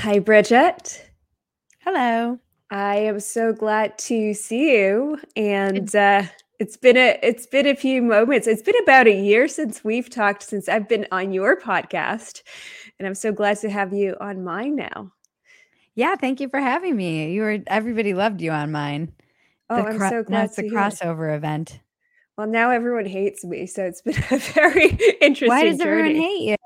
Hi, Bridget. Hello. I am so glad to see you. Good. And it's been a few moments. It's been about a year since we've talked, since I've been on your podcast, and I'm so glad to have you on mine now. Yeah, thank you for having me. Everybody loved you on mine. Oh, I'm so glad That's the to hear. crossover event. Well, now everyone hates me, so it's been a very Why interesting does everyone journey. hate you?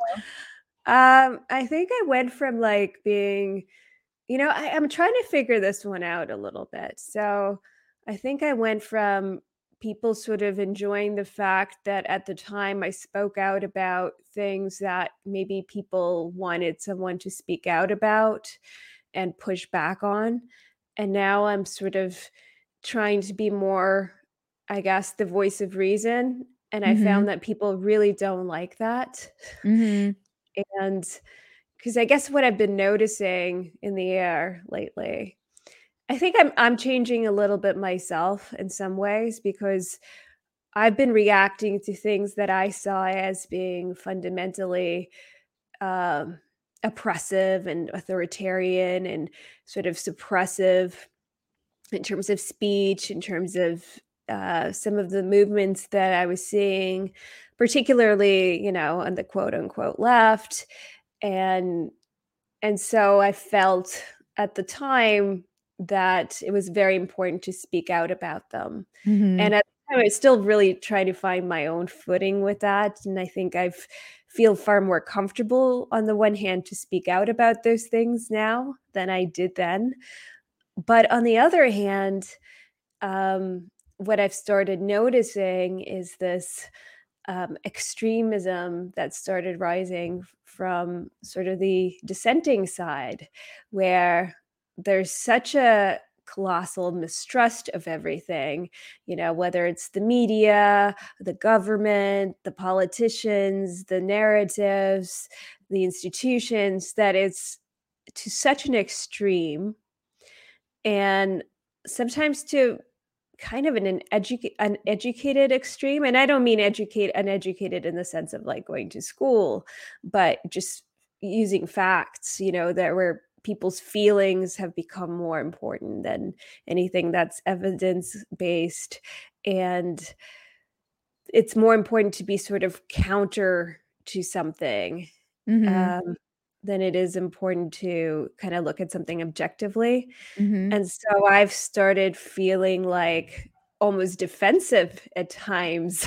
I think I went from like being, I'm trying to figure this one out a little bit. So I think I went from people sort of enjoying the fact that at the time I spoke out about things that maybe people wanted someone to speak out about and push back on. And now I'm sort of trying to be more, I guess, the voice of reason. And I found Mhm. that people really don't like that. Mhm. And because I guess what I've been noticing in the air lately, I think I'm changing a little bit myself in some ways because I've been reacting to things that I saw as being fundamentally um, oppressive and authoritarian and sort of suppressive in terms of speech, in terms of some of the movements that I was seeing, particularly, on the quote unquote left. And and so I felt at the time that it was very important to speak out about them. Mhm. And at the time, I was still really trying to find my own footing with that. And I think I've feel far more comfortable on the one hand to speak out about those things now than I did then. But on the other hand, what I've started noticing is this extremism that started rising from sort of the dissenting side, where there's such a colossal mistrust of everything, whether it's the media, the government, the politicians, the narratives, the institutions, that it's to such an extreme and sometimes to kind of an educated extreme, and I don't mean educate uneducated in the sense of, like, going to school, but just using facts, that where people's feelings have become more important than anything that's evidence-based, and it's more important to be sort of counter to something, Mhm. um, than it is important to kinda look at something objectively. Mhm. And so I've started feeling like almost defensive at times.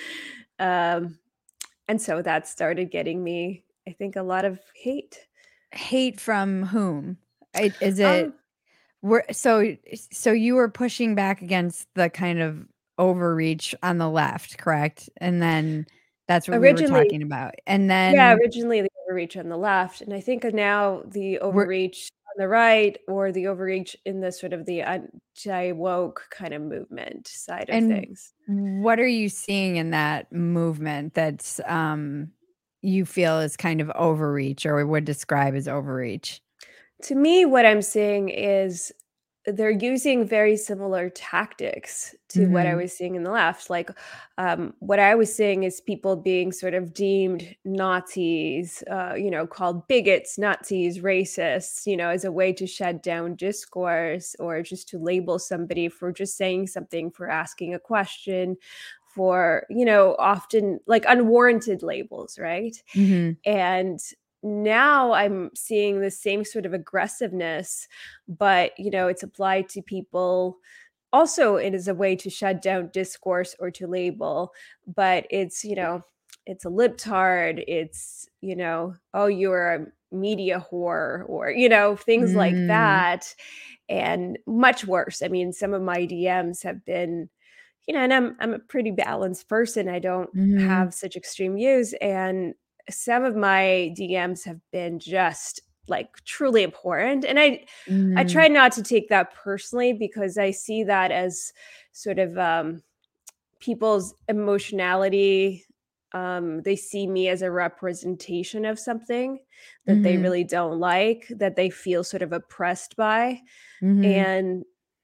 Um, and so that started getting me, I think, a lot of hate. Hate from whom? Is it Um, we're so you were pushing back against the kind of overreach on the left, correct? And then that's what we were originally, talking about. And yeah, then originally the overreach on the left, and I think now the we're overreach on the right, or the overreach in the sort of the anti-woke kind of movement side of And things. what are you seeing in that movement that's, you feel is kind of overreach or would describe as overreach? To me, what I'm seeing is they're using very similar tactics to what I Mhm. was seeing in the left. Like, what I was seeing is people being sort of deemed Nazis, called bigots, Nazis, racists, as a way to shut down discourse or just to label somebody for just saying something, for asking a question, for, often like unwarranted labels, right? Mhm. And now I'm seeing the same sort of aggressiveness, but it's applied to people. Also, it is a way to shut down discourse or to label, but it's a libtard. It's, oh, you're a media whore, or, things like Mm. that. And much worse. I mean, some of my DMs have been, and I'm a pretty balanced person. I don't Mhm. have such extreme views, and some of my DMs have been just like truly abhorrent. And I try Mhm. not to take that personally because I see that as sort of people's emotionality. They see me as a representation of something that they Mhm. really don't like, that they feel sort of oppressed by. Mhm. And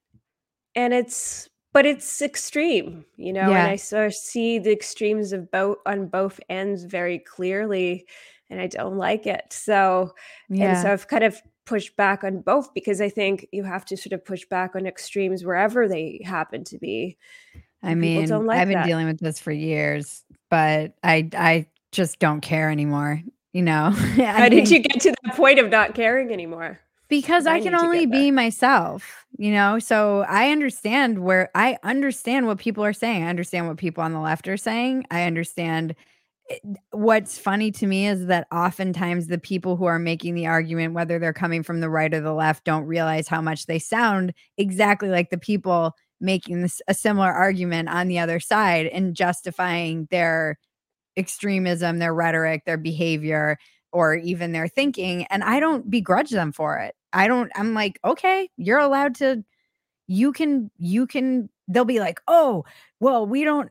it's extreme, and Yeah. I sort of see the extremes of both on both ends very clearly, and I don't like it. So Yeah. I've kind of push back on both, because I think you have to sort of push back on extremes wherever they happen to be. I And people mean, don't like I've been that. dealing with this for years, but I just don't care anymore, you know? I How did think you get to that point of not caring anymore? because Because I I can need to only get be there. myself, you know? So I understand what people are saying. I understand what people on the left are saying. I understand what's funny to me is that oftentimes the people who are making the argument, whether they're coming from the right or the left, don't realize how much they sound exactly like the people making a similar argument on the other side and justifying their extremism, their rhetoric, their behavior, or even their thinking. And I don't begrudge them for it. I'm like, okay, you're allowed to, they'll be like, oh, well, we don't,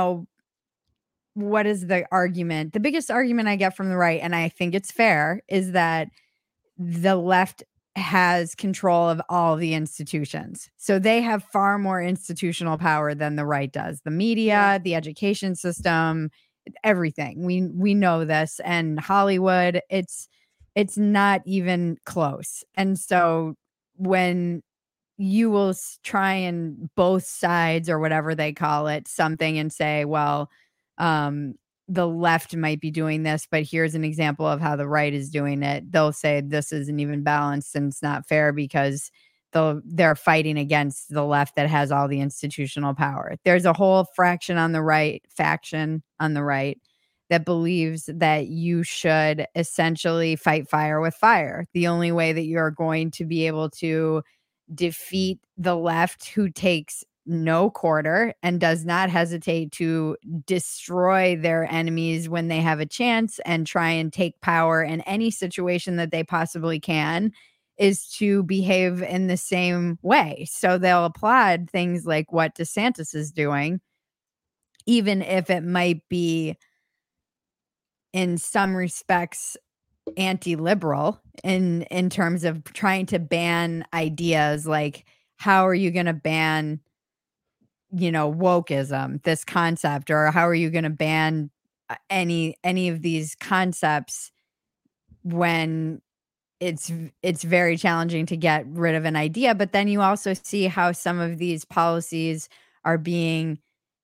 what is the argument? The biggest argument I get from the right, and I think it's fair, is that the left has control of all the institutions. So they have far more institutional power than the right does. The Yeah. media, the education system, everything. We know this, and Hollywood, it's not even close. And so when you will try and both sides or whatever they call it something and say, well, um, the left might be doing this, but here's an example of how the right is doing it. They'll say this isn't even balanced and it's not fair because they're fighting against the left that has all the institutional power. There's a whole faction on the right that believes that you should essentially fight fire with fire. The only way that you're going to be able to defeat the left, who takes no quarter and does not hesitate to destroy their enemies when they have a chance and try and take power in any situation that they possibly can, is to behave in the same way. So they'll applaud things like what DeSantis is doing, even if it might be in some respects anti-liberal in terms of trying to ban ideas like, how are you going to ban wokeism, this concept, or how are you going to ban any of these concepts when it's very challenging to get rid of an idea. But then you also see how some of these policies are being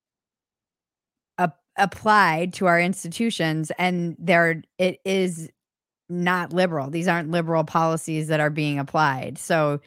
applied to our institutions, and it is not liberal. These aren't liberal policies that are being applied. So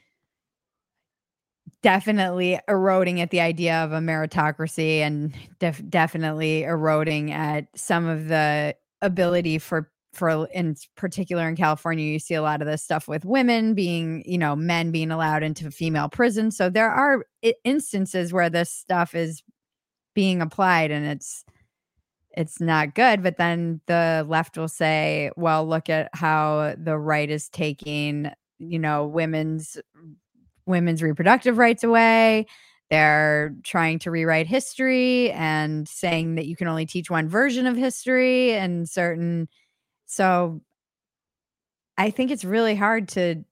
definitely eroding at the idea of a meritocracy, and definitely eroding at some of the ability for in particular in California, you see a lot of this stuff with women being, men being allowed into female prison. So there are instances where this stuff is being applied and it's not good. But then the left will say, well, look at how the right is taking, women's reproductive rights away. They're trying to rewrite history and saying that you can only teach one version of history and so I think it's really hard to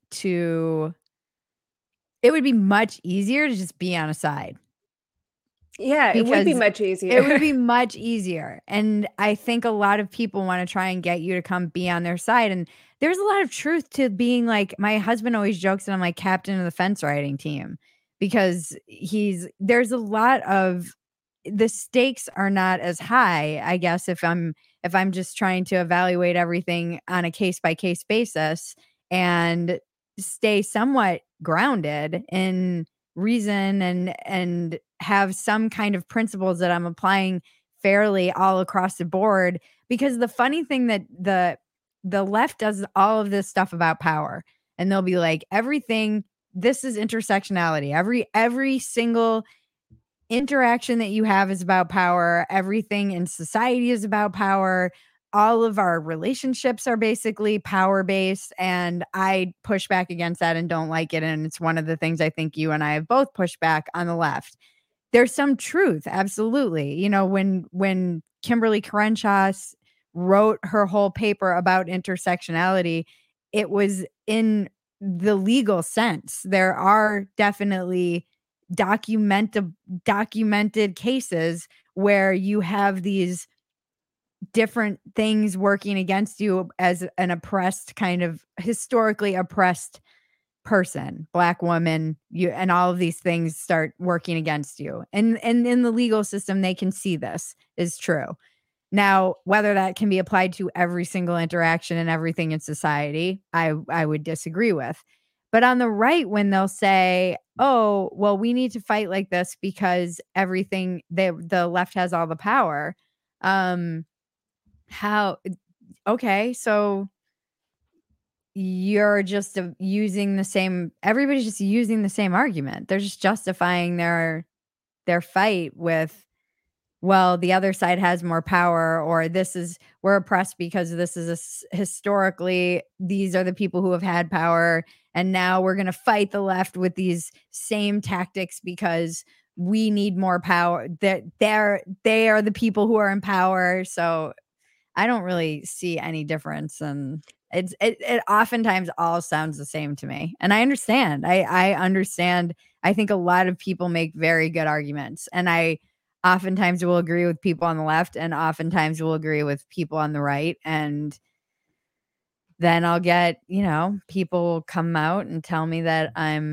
it would be much easier to just be on a side, Yeah, it would be because much it would easier. be much easier. And I think a lot of people want to try and get you to come be on their side. And there's a lot of truth to being like, my husband always jokes that I'm like captain of the fence riding team, because there's a lot of, the stakes are not as high, I guess, if I'm just trying to evaluate everything on a case by case basis and stay somewhat grounded in reason and have some kind of principles that I'm applying fairly all across the board. Because the funny thing that the left does all of this stuff about power, and they'll be like, everything, this is intersectionality. Every single interaction that you have is about power. Everything in society is about power. All of our relationships are basically power based. And I push back against that and don't like it. And it's one of the things I think you and I have both pushed back on the left. There's some truth, absolutely. When Kimberly Crenshaw wrote her whole paper about intersectionality, it was in the legal sense. There are definitely documented cases where you have these different things working against you as an oppressed, kind of historically oppressed person, Black woman, you, and all of these things start working against you. And in the legal system, they can see this is true. Now, whether that can be applied to every single interaction and everything in society, I would disagree with. But on the right, when they'll say, "Oh, well, we need to fight like this because everything the left has all the power," um, how? Okay, so you're just using the same. Everybody's just using the same argument. They're just justifying their fight with, well, the other side has more power, or this is, we're oppressed because this is historically, these are the people who have had power. And now we're going to fight the left with these same tactics because we need more power. That they are the people who are in power. So I don't really see any difference. And it oftentimes all sounds the same to me. And I understand. I understand. I think a lot of people make very good arguments. And I oftentimes will agree with people on the left and oftentimes will agree with people on the right. And then I'll get, people come out and tell me that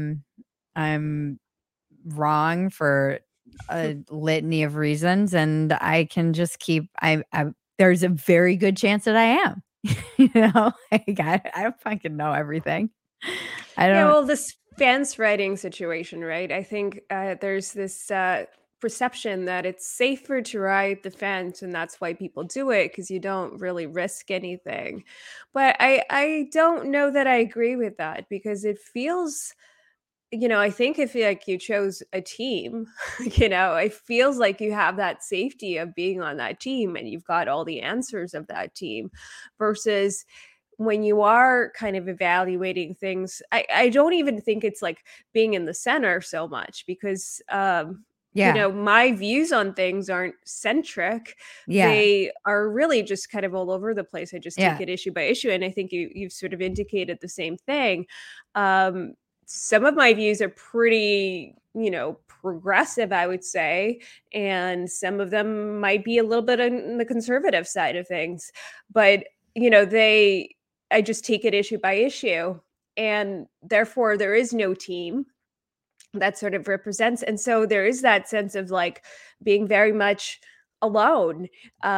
I'm wrong for a litany of reasons, and I can just keep I there's a very good chance that I am. Like I don't fucking know everything. I Yeah, don't. well, this fence riding situation, right? I think there's this perception that it's safer to ride the fence, and that's why people do it because you don't really risk anything. But I don't know that I agree with that because it feels, I think if like you chose a team, it feels like you have that safety of being on that team and you've got all the answers of that team versus when you are kind of evaluating things, I don't even think it's like being in the center so much because Yeah. my views on things aren't centric. Yeah. They are really just kind of all over the place. I just take Yeah. it issue by issue. And I think you've sort of indicated the same thing. Um, some of my views are pretty, progressive, I would say. And some of them might be a little bit on the conservative side of things. But I just take it issue by issue, and therefore there is no team that sort of represents, and so there is that sense of, like, being very much alone.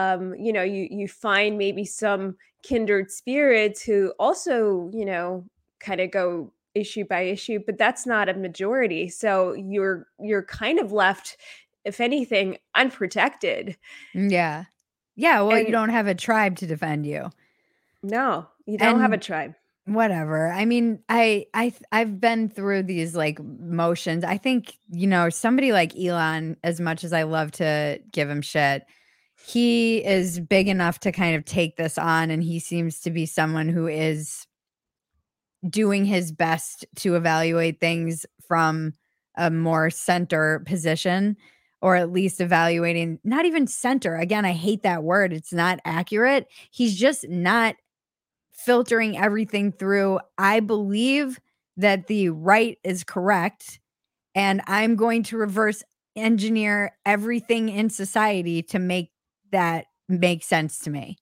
You find maybe some kindred spirits who also, kinda go issue by issue, but that's not a majority, so you're kind of left, if anything, unprotected, Yeah. Yeah, well, you and don't have a tribe to defend you. no, you don't have a And tribe. whatever. I mean, I've been through these like motions. I think, somebody like Elon, as much as I love to give him shit, he is big enough to kind of take this on, and he seems to be someone who is doing his best to evaluate things from a more center position, or at least evaluating, not even center. Again, I hate that word. It's not accurate. He's just not filtering everything through. I believe that the right is correct, and I'm going to reverse engineer everything in society to make that make sense to me.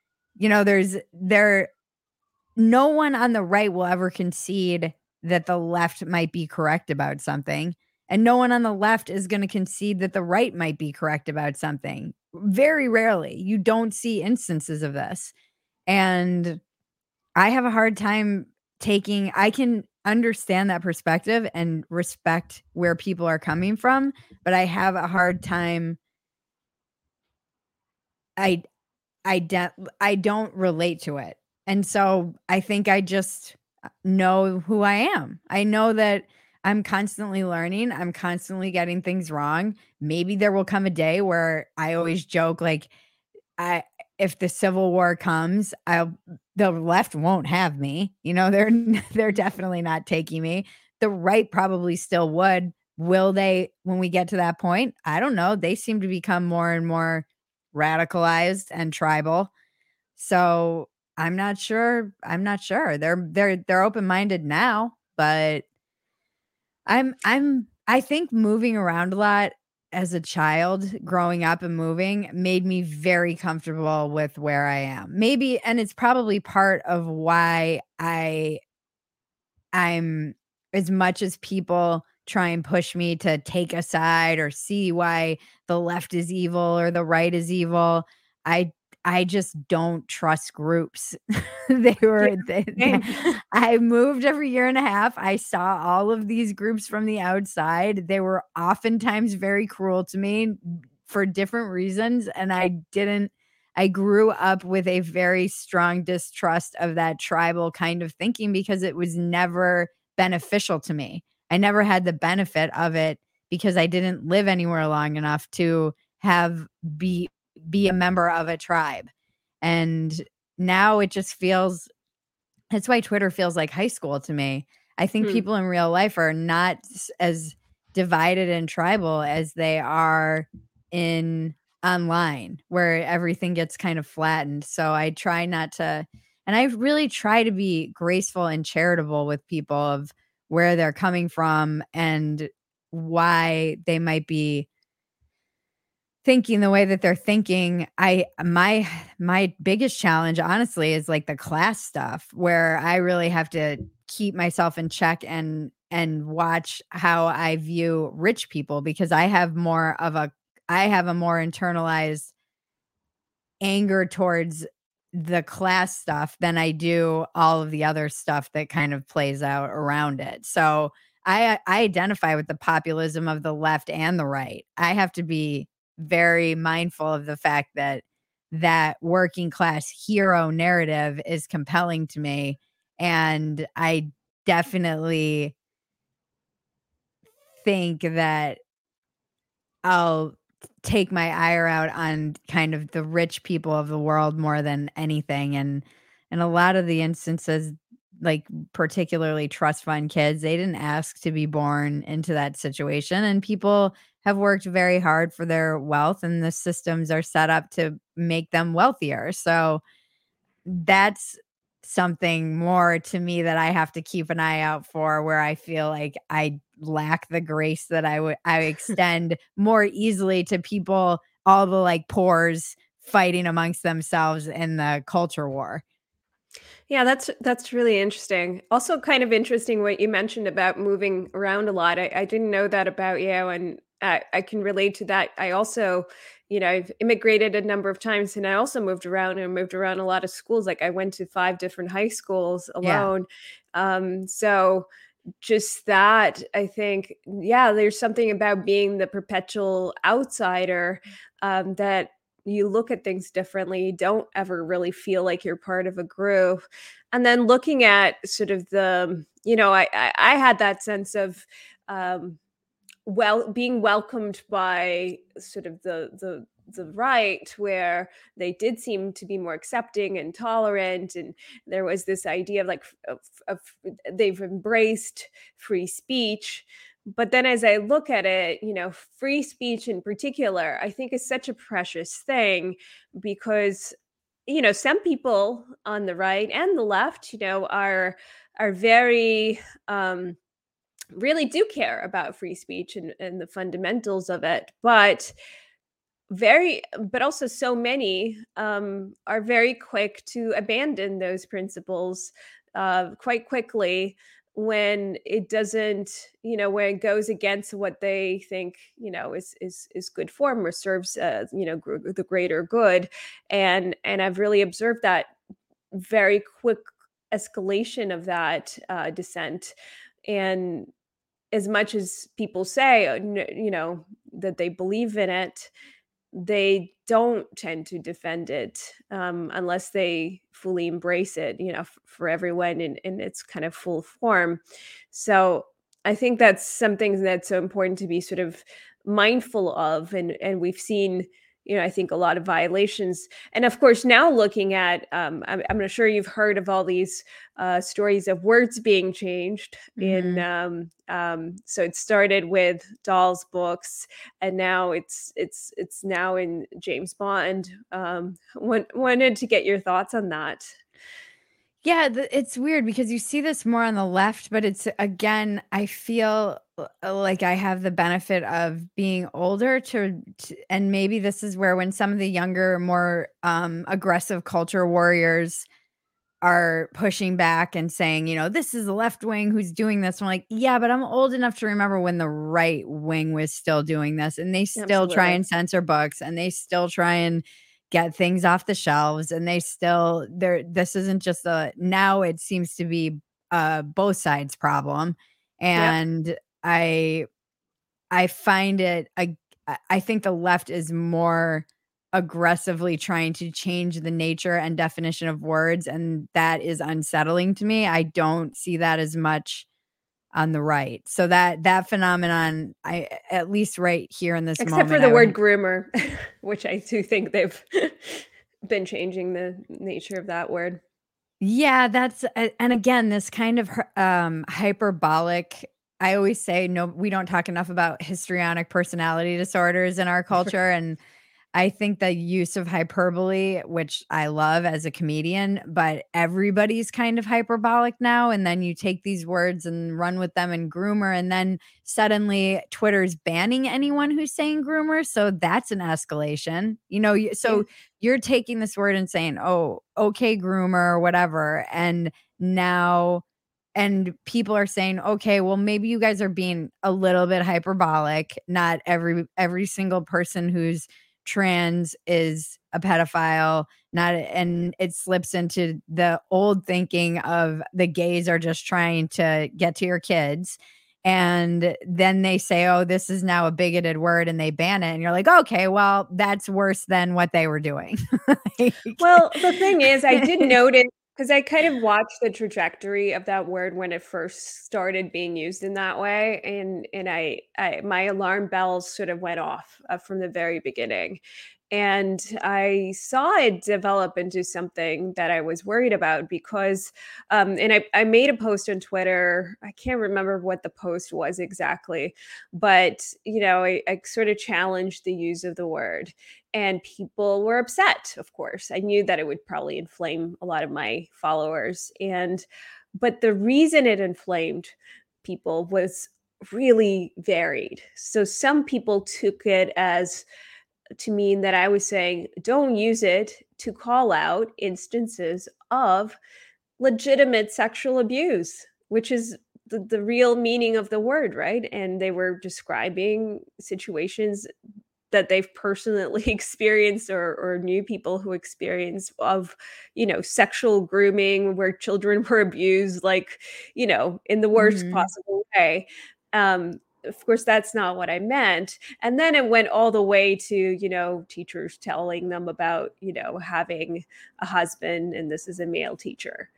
There no one on the right will ever concede that the left might be correct about something, and no one on the left is going to concede that the right might be correct about something. Very rarely. You don't see instances of this. And I have a hard time I can understand that perspective and respect where people are coming from, but I have a hard time. I I don't relate to it. And so I think I just know who I am. I know that I'm constantly learning. I'm constantly getting things wrong. Maybe there will come a day where I always joke like, I if the Civil War comes, the left won't have me. They're they're definitely not taking me. The right probably still would. Will they when we get to that point? I don't know. They seem to become more and more radicalized and tribal. So I'm not sure. I'm not sure. They're open-minded now, but I think moving around a lot as a child growing up and moving made me very comfortable with where I am. Maybe, and it's probably part of why I'm, as much as people try and push me to take a side or see why the left is evil or the right is evil, I I just don't trust groups. They Yeah, were same. I moved every year and a half. I saw all of these groups from the outside. They were oftentimes very cruel to me for different reasons, and I grew up with a very strong distrust of that tribal kind of thinking because it was never beneficial to me. I never had the benefit of it because I didn't live anywhere long enough to have be be a member of a tribe. And now it just feels, that's why Twitter feels like high school to me. I think Hmm. people in real life are not as divided and tribal as they are in online, where everything gets kind of flattened. So I try not to, and I really try to be graceful and charitable with people of where they're coming from and why they might be thinking the way that they're thinking. My biggest challenge honestly is like the class stuff where I really have to keep myself in check and watch how I view rich people because I have a more internalized anger towards the class stuff than I do all of the other stuff that kind of plays out around it. So I identify with the populism of the left and the right. I have to be very mindful of the fact that that working class hero narrative is compelling to me, and I definitely think that I'll take my ire out on kind of the rich people of the world more than anything, and in a lot of the instances, like, particularly trust fund kids, they didn't ask to be born into that situation, and people have worked very hard for their wealth, and the systems are set up to make them wealthier, so that's something more to me that I have to keep an eye out for, where I feel like I lack the grace that I extend more easily to people, all the like pores fighting amongst themselves in the culture war. Yeah, that's really interesting. Also, kind of interesting what you mentioned about moving around a lot. I didn't know that about you, and I can relate to that. I also, I've immigrated a number of times, and I also moved around and moved around a lot of schools. Like I went to 5 different high schools Yeah. alone. So just that, I think, yeah, there's something about being the perpetual outsider, that you look at things differently. You don't ever really feel like you're part of a group. And then looking at sort of I had that sense of, um, being welcomed by sort of the right, where they did seem to be more accepting and tolerant, and there was this idea of like of they've embraced free speech. But then as I look at it, free speech in particular, I think is such a precious thing, because some people on the right and the left, are very, really do care about free speech and the fundamentals of it, but also so many, are very quick to abandon those principles, quite quickly, when it doesn't, when it goes against what they think, is good form or serves, the greater good. And I've really observed that very quick escalation of that, dissent. And as much as people say, that they believe in it, they don't tend to defend it, unless they fully embrace it, for everyone in its kind of full form. So I think that's something that's so important to be sort of mindful of, and we've seen, I think a lot of violations, and of course now looking at, I'm not sure you've heard of all these, stories of words being changed in, Mhm. so it started with Dahl's books, and now it's now in James Bond. Wanted to get your thoughts on that. Yeah, it's weird because you see this more on the left, but it's again, I feel like I have the benefit of being older and maybe this is where when some of the younger, more aggressive culture warriors are pushing back and saying, this is the left wing who's doing this. I'm like, yeah, but I'm old enough to remember when the right wing was still doing this and they still try Absolutely. and censor books and they still try and get things off the shelves and this isn't just now it seems to be both sides problem. Yep. And I I find it I think the left is more aggressively trying to change the nature and definition of words, and that is unsettling to me. I don't see that as much on the right. So that phenomenon, I at least right here in this Except for moment, the I would word groomer, which I do think they've been changing the nature of that word. yeah, that's and again, this kind of hyperbolic I always say no we don't talk enough about histrionic personality disorders in our culture and I think the use of hyperbole, which I love as a comedian, but everybody's kind of hyperbolic now. And then you take these words and run with them in groomer, and then suddenly Twitter's banning anyone who's saying groomer. So that's an escalation. Yeah. So you're taking this word and saying, oh, okay, groomer, or whatever. And people are saying, okay, well, maybe you guys are being a little bit hyperbolic. Not every single person who's trans is a pedophile, not and it slips into the old thinking of the gays are just trying to get to your kids. And then they say, oh, this is now a bigoted word and they ban it. And you're like, okay, well, that's worse than what they were doing. Well, the thing is, I did notice because I kind of watched the trajectory of that word when it first started being used in that way, and I my alarm bells sort of went off from the very beginning, and I saw it develop into something that I was worried about because, and I made a post on Twitter. I can't remember what the post was exactly, but I sort of challenged the use of the word and people were upset, of course. I knew that it would probably inflame a lot of my followers, but the reason it inflamed people was really varied. So some people took it as to mean that I was saying don't use it to call out instances of legitimate sexual abuse, which is the real meaning of the word, right? And they were describing situations that they've personally experienced or knew people who experienced of, sexual grooming where children were abused, like, in the worst Mhm. possible way. Of course, that's not what I meant. And then it went all the way to, teachers telling them about, having a husband and this is a male teacher.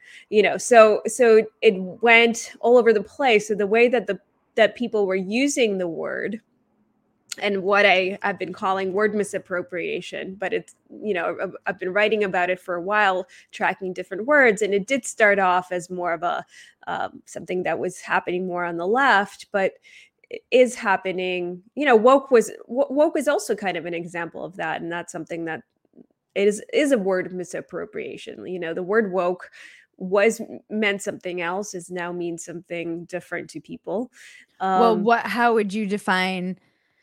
So it went all over the place. So the way that people were using the word and what I've been calling word misappropriation, but it's, I've been writing about it for a while, tracking different words, and it did start off as more of a something that was happening more on the left, but is happening. Woke was also kind of an example of that, and that's something that is a word misappropriation. The word woke was meant something else, is now means something different to people. Well, Um, how would you define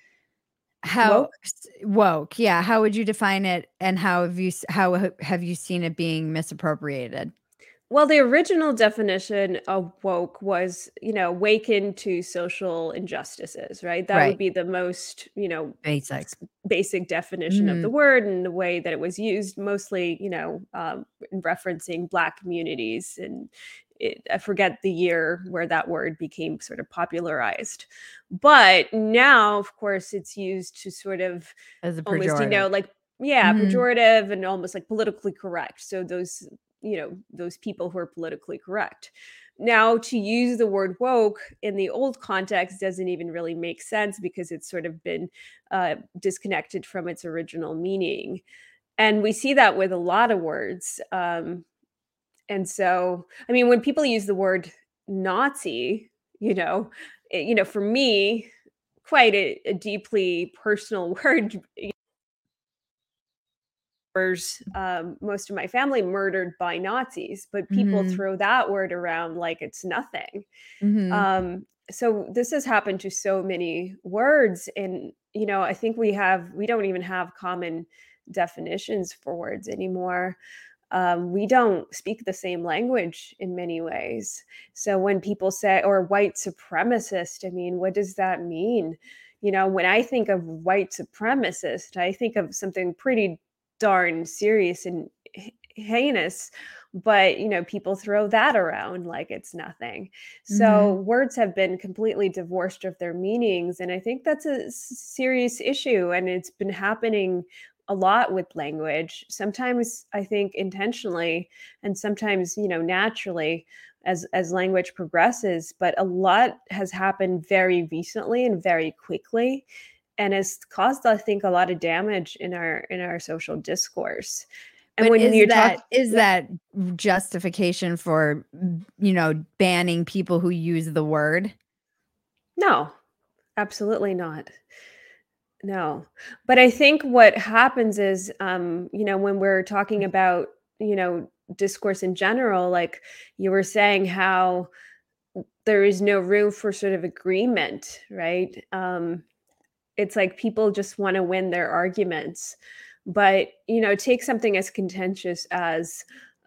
how Woke. woke? Yeah, how would you define it and how have you seen it being misappropriated? Well, the original definition of woke was, waken to social injustices, right? That would Right. be the most, Basic. basic definition of the Mhm. word and the way that it was used, mostly, in referencing Black communities. And I forget the year where that word became sort of popularized. But now, of course, it's used to sort of As a almost, pejorative. like, yeah, Mhm. pejorative and almost like politically correct. So those people who are politically correct. Now, to use the word woke in the old context doesn't even really make sense because it's sort of been disconnected from its original meaning. And we see that with a lot of words. And so, I mean, when people use the word Nazi, for me, quite a deeply personal word. most of my family murdered by Nazis, but people Mhm. throw that word around like it's nothing. Mhm. So this has happened to so many words, and I think we don't even have common definitions for words anymore. We don't speak the same language in many ways. So when people say, or white supremacist, I mean, what does that mean? When I think of white supremacist, I think of something pretty darn serious and heinous, but people throw that around like it's nothing. So Mhm. words have been completely divorced of their meanings, and I think that's a serious issue, and it's been happening a lot with language. Sometimes I think intentionally, and sometimes naturally, as language progresses, but a lot has happened very recently and very quickly, and has caused, I think, a lot of damage in our social discourse. And But when is you're that talking, is that justification for, banning people who use the word? no, absolutely not. No. But I think what happens is, when we're talking about, discourse in general, like you were saying, how there is no room for sort of agreement, right? It's like people just want to win their arguments. But, take something as contentious as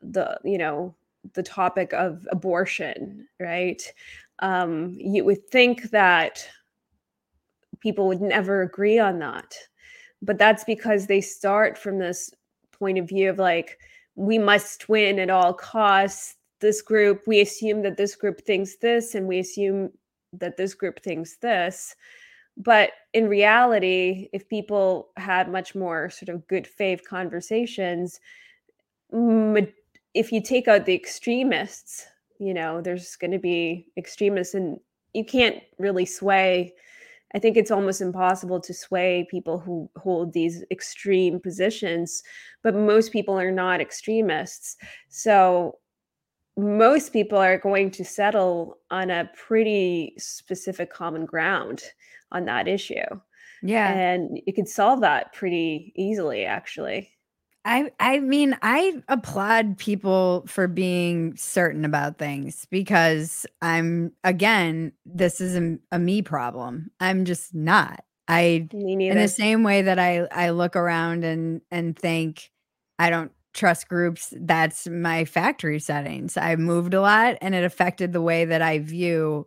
the topic of abortion, right? You would think that people would never agree on that. But that's because they start from this point of view of like, we must win at all costs. This group, we assume that this group thinks this, and we assume that this group thinks this. But in reality, if people had much more sort of good faith conversations, ma- if you take out the extremists, there's going to be extremists, and you can't really sway. I think it's almost impossible to sway people who hold these extreme positions, but most people are not extremists. So most people are going to settle on a pretty specific common ground on that issue. Yeah. And you could solve that pretty easily, actually. I mean, I applaud people for being certain about things because this is a me problem. I'm just not. I Me In the neither. same way that I look around and think I don't trust groups, that's my factory settings. I moved a lot and it affected the way that I view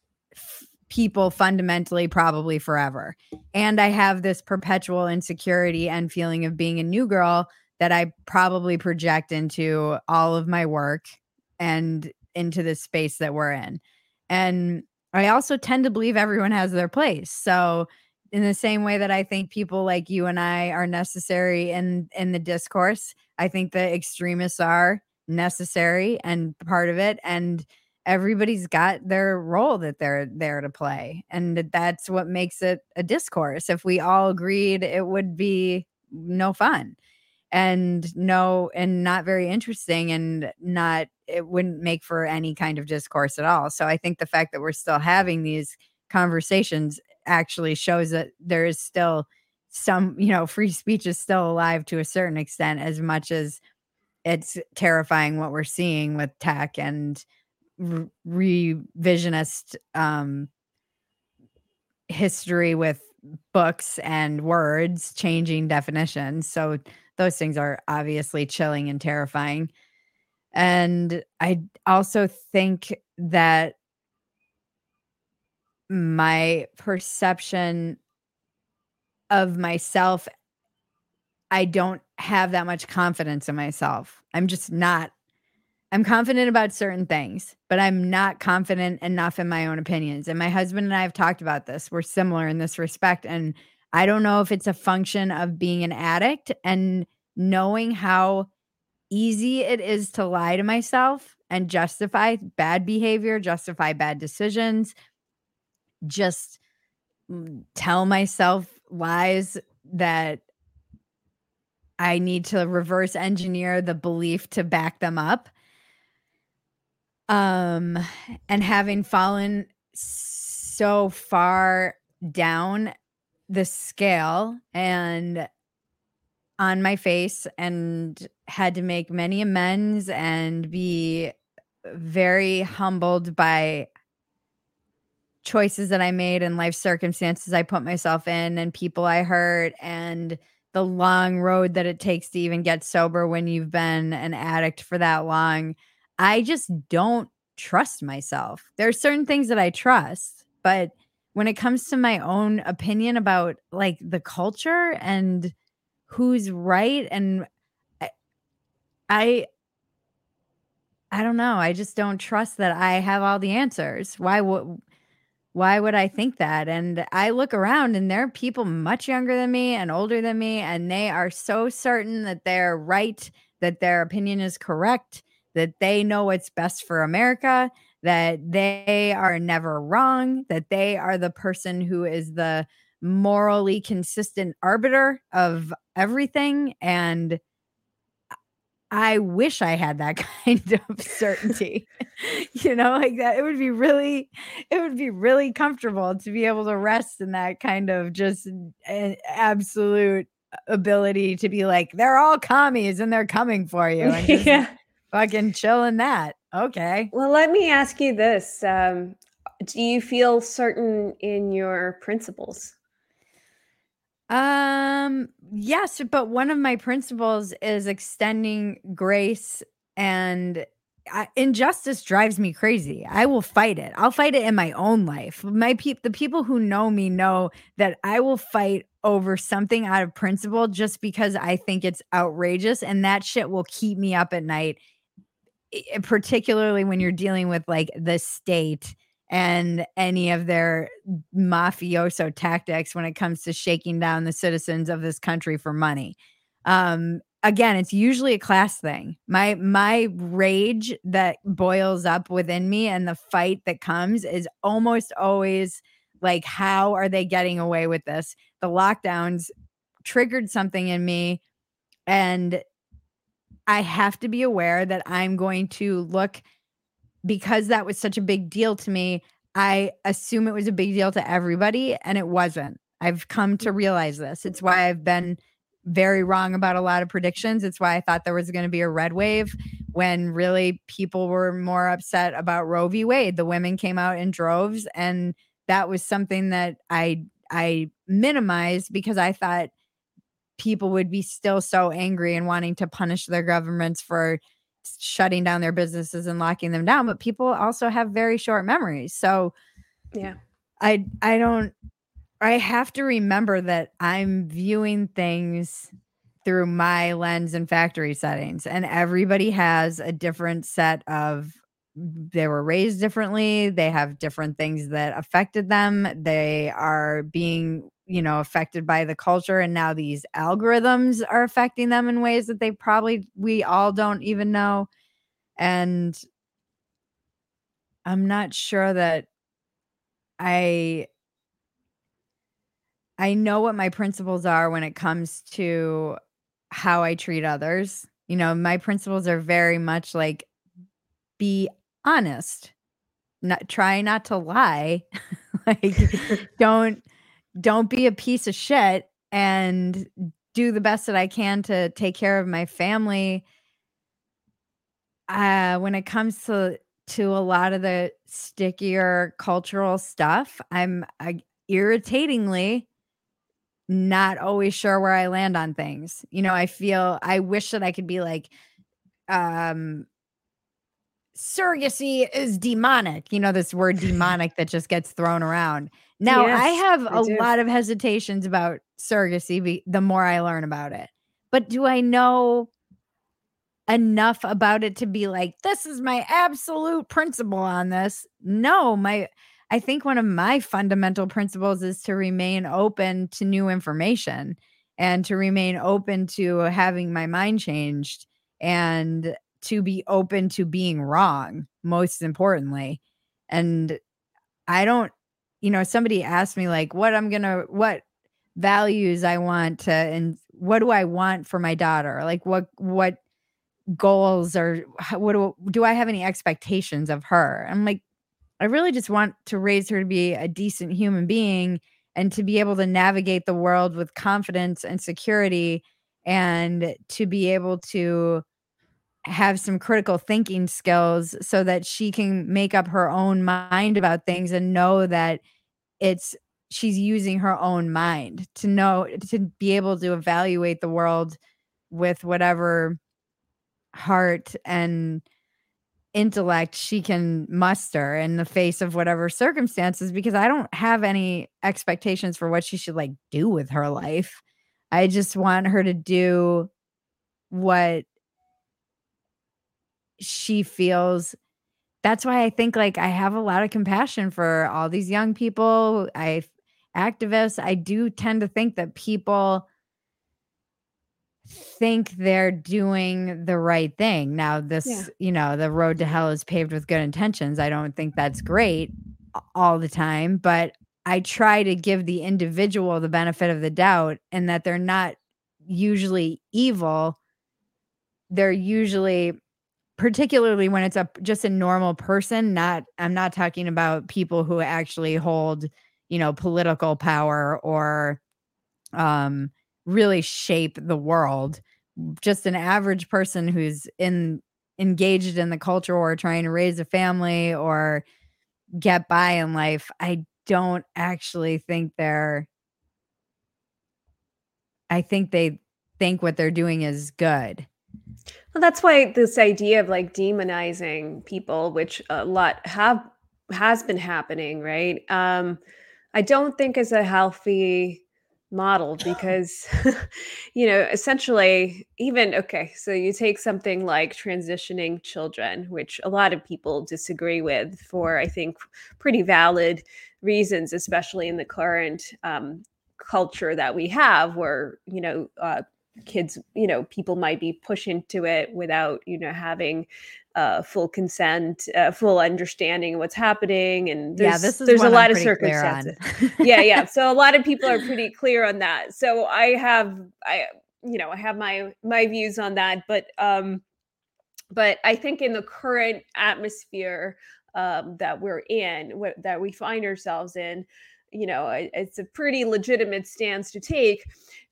people fundamentally, probably forever. And I have this perpetual insecurity and feeling of being a new girl that I probably project into all of my work and into the space that we're in. And I also tend to believe everyone has their place. So in the same way that I think people like you and I are necessary in the discourse, I think the extremists are necessary and part of it. And everybody's got their role that they're there to play. And that's what makes it a discourse. If we all agreed, it would be no fun and not very interesting and not it wouldn't make for any kind of discourse at all. So I think the fact that we're still having these conversations actually shows that there is still some, free speech is still alive to a certain extent, as much as it's terrifying what we're seeing with tech and revisionist history with books and words changing definitions. So those things are obviously chilling and terrifying. And I also think that my perception of myself, I don't have that much confidence in myself. I'm confident about certain things, but I'm not confident enough in my own opinions. And my husband and I have talked about this. We're similar in this respect. And I don't know if it's a function of being an addict and knowing how easy it is to lie to myself and justify bad behavior, justify bad decisions, just tell myself lies that I need to reverse engineer the belief to back them up. Um, and having fallen so far down the scale and on my face and had to make many amends and be very humbled by choices that I made and life circumstances I put myself in and people I hurt and the long road that it takes to even get sober when you've been an addict for that long. I just don't trust myself. There are certain things that I trust, but when it comes to my own opinion about like the culture and who's right and I I I don't know. I just don't trust that I have all the answers. Why would I think that? And I look around and there are people much younger than me and older than me, and they are so certain that they're right, that their opinion is correct, that they know what's best for America, that they are never wrong, that they are the person who is the morally consistent arbiter of everything. And I wish I had that kind of certainty. Like that it would be really comfortable to be able to rest in that kind of just an absolute ability to be like, they're all commies and they're coming for you and just Yeah. fucking chill in that. Okay. Well, let me ask you this. Do you feel certain in your principles? Yes, but one of my principles is extending grace and injustice drives me crazy. I will fight it. I'll fight it in my own life. The people who know me know that I will fight over something out of principle just because I think it's outrageous and that shit will keep me up at night, particularly when you're dealing with like the state and any of their mafioso tactics when it comes to shaking down the citizens of this country for money. Again, it's usually a class thing. My rage that boils up within me and the fight that comes is almost always like, how are they getting away with this? The lockdowns triggered something in me, and I have to be aware that I'm going to look, because that was such a big deal to me. I assume it was a big deal to everybody, and it wasn't. I've come to realize this. It's why I've been very wrong about a lot of predictions. It's why I thought there was going to be a red wave when really people were more upset about Roe v. Wade. The women came out in droves, and that was something that I minimized because I thought people would be still so angry and wanting to punish their governments for shutting down their businesses and locking them down. But people also have very short memories. So Yeah. I have to remember that I'm viewing things through my lens and factory settings, and everybody has a different set of, they were raised differently. They have different things that affected them. They are being, affected by the culture. And now these algorithms are affecting them in ways that we all don't even know. And I'm not sure that I know what my principles are when it comes to how I treat others. My principles are very much like, be honest, try not to lie. Like, don't be a piece of shit, and do the best that I can to take care of my family. When it comes to a lot of the stickier cultural stuff, I'm irritatingly not always sure where I land on things. I wish that I could be like, surrogacy is demonic. This word demonic that just gets thrown around. Now, I Yes, have I a do. lot of hesitations about surrogacy the more I learn about it. But do I know enough about it to be like, this is my absolute principle on this? No, I think one of my fundamental principles is to remain open to new information and to remain open to having my mind changed and to be open to being wrong, most importantly. And I don't, somebody asked me like what values I want to, and what do I want for my daughter? Like what goals or what do I have any expectations of her? I'm like, I really just want to raise her to be a decent human being and to be able to navigate the world with confidence and security and to be able to have some critical thinking skills so that she can make up her own mind about things and know that it's she's using her own mind to know to be able to evaluate the world with whatever heart and intellect she can muster in the face of whatever circumstances, because I don't have any expectations for what she should, like, do with her life. I just want her to do what she feels. That's why I think, like, I have a lot of compassion for all these young people, activists. I do tend to think that people think they're doing the right thing. Now Yeah. this, the road to hell is paved with good intentions. I don't think that's great all the time, but I try to give the individual the benefit of the doubt and that they're not usually evil. They're usually, particularly when it's just a normal person, not I'm not talking about people who actually hold, political power or um really shape the world. Just an average person who's engaged in the culture or trying to raise a family or get by in life. I don't actually think I think they think what they're doing is good. Well, that's why this idea of like demonizing people, which a lot have has been happening, right? I don't think is a healthy model because, essentially, even okay, so you take something like transitioning children, which a lot of people disagree with for, I think, pretty valid reasons, especially in the current culture that we have, where kids, people might be pushed into it without, having full consent, full understanding of what's happening, and Yeah, there's this is there's a one I'm lot of pretty clear on. circumstances. Yeah, yeah. So a lot of people are pretty clear on that. So I have my views on that, but I think in the current atmosphere that we're in, that we find ourselves in, it's a pretty legitimate stance to take.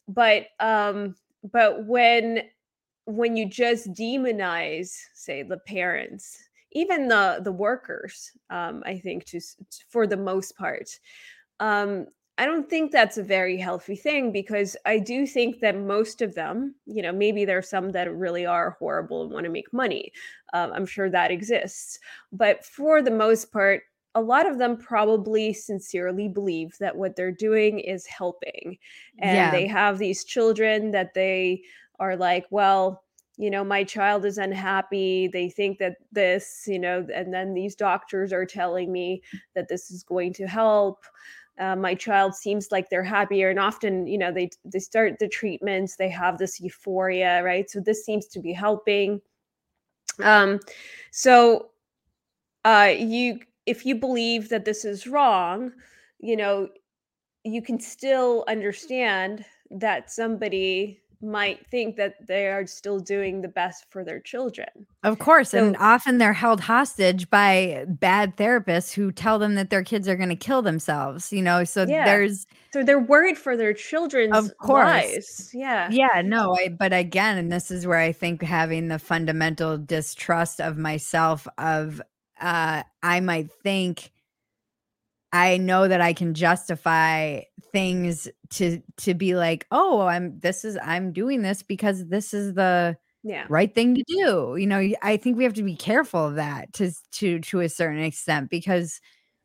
But when you just demonize, say, the parents, even the workers, I think for the most part, um, I don't think that's a very healthy thing, because I do think that most of them, maybe there are some that really are horrible and want to make money. I'm sure that exists. But for the most part, a lot of them probably sincerely believe that what they're doing is helping. And Yeah. they have these children that they are like, well, my child is unhappy. They think that this, and then these doctors are telling me that this is going to help. My child seems like they're happier, and often, they start the treatments, they have this euphoria, right? So this seems to be helping. um so you if you believe that this is wrong, you know you can still understand that somebody might think that they are still doing the best for their children. Of course, and So often they're held hostage by bad therapists who tell them that their kids are gonna kill themselves, so yeah, there's so they're worried for their children's of course. lives. Yeah. Yeah, no, but again, and this is where I think having the fundamental distrust of myself of, I might think I know that I can justify things to be like, "Oh, I'm doing this because this is the Yeah. right thing to do." I think we have to be careful of that to a certain extent, because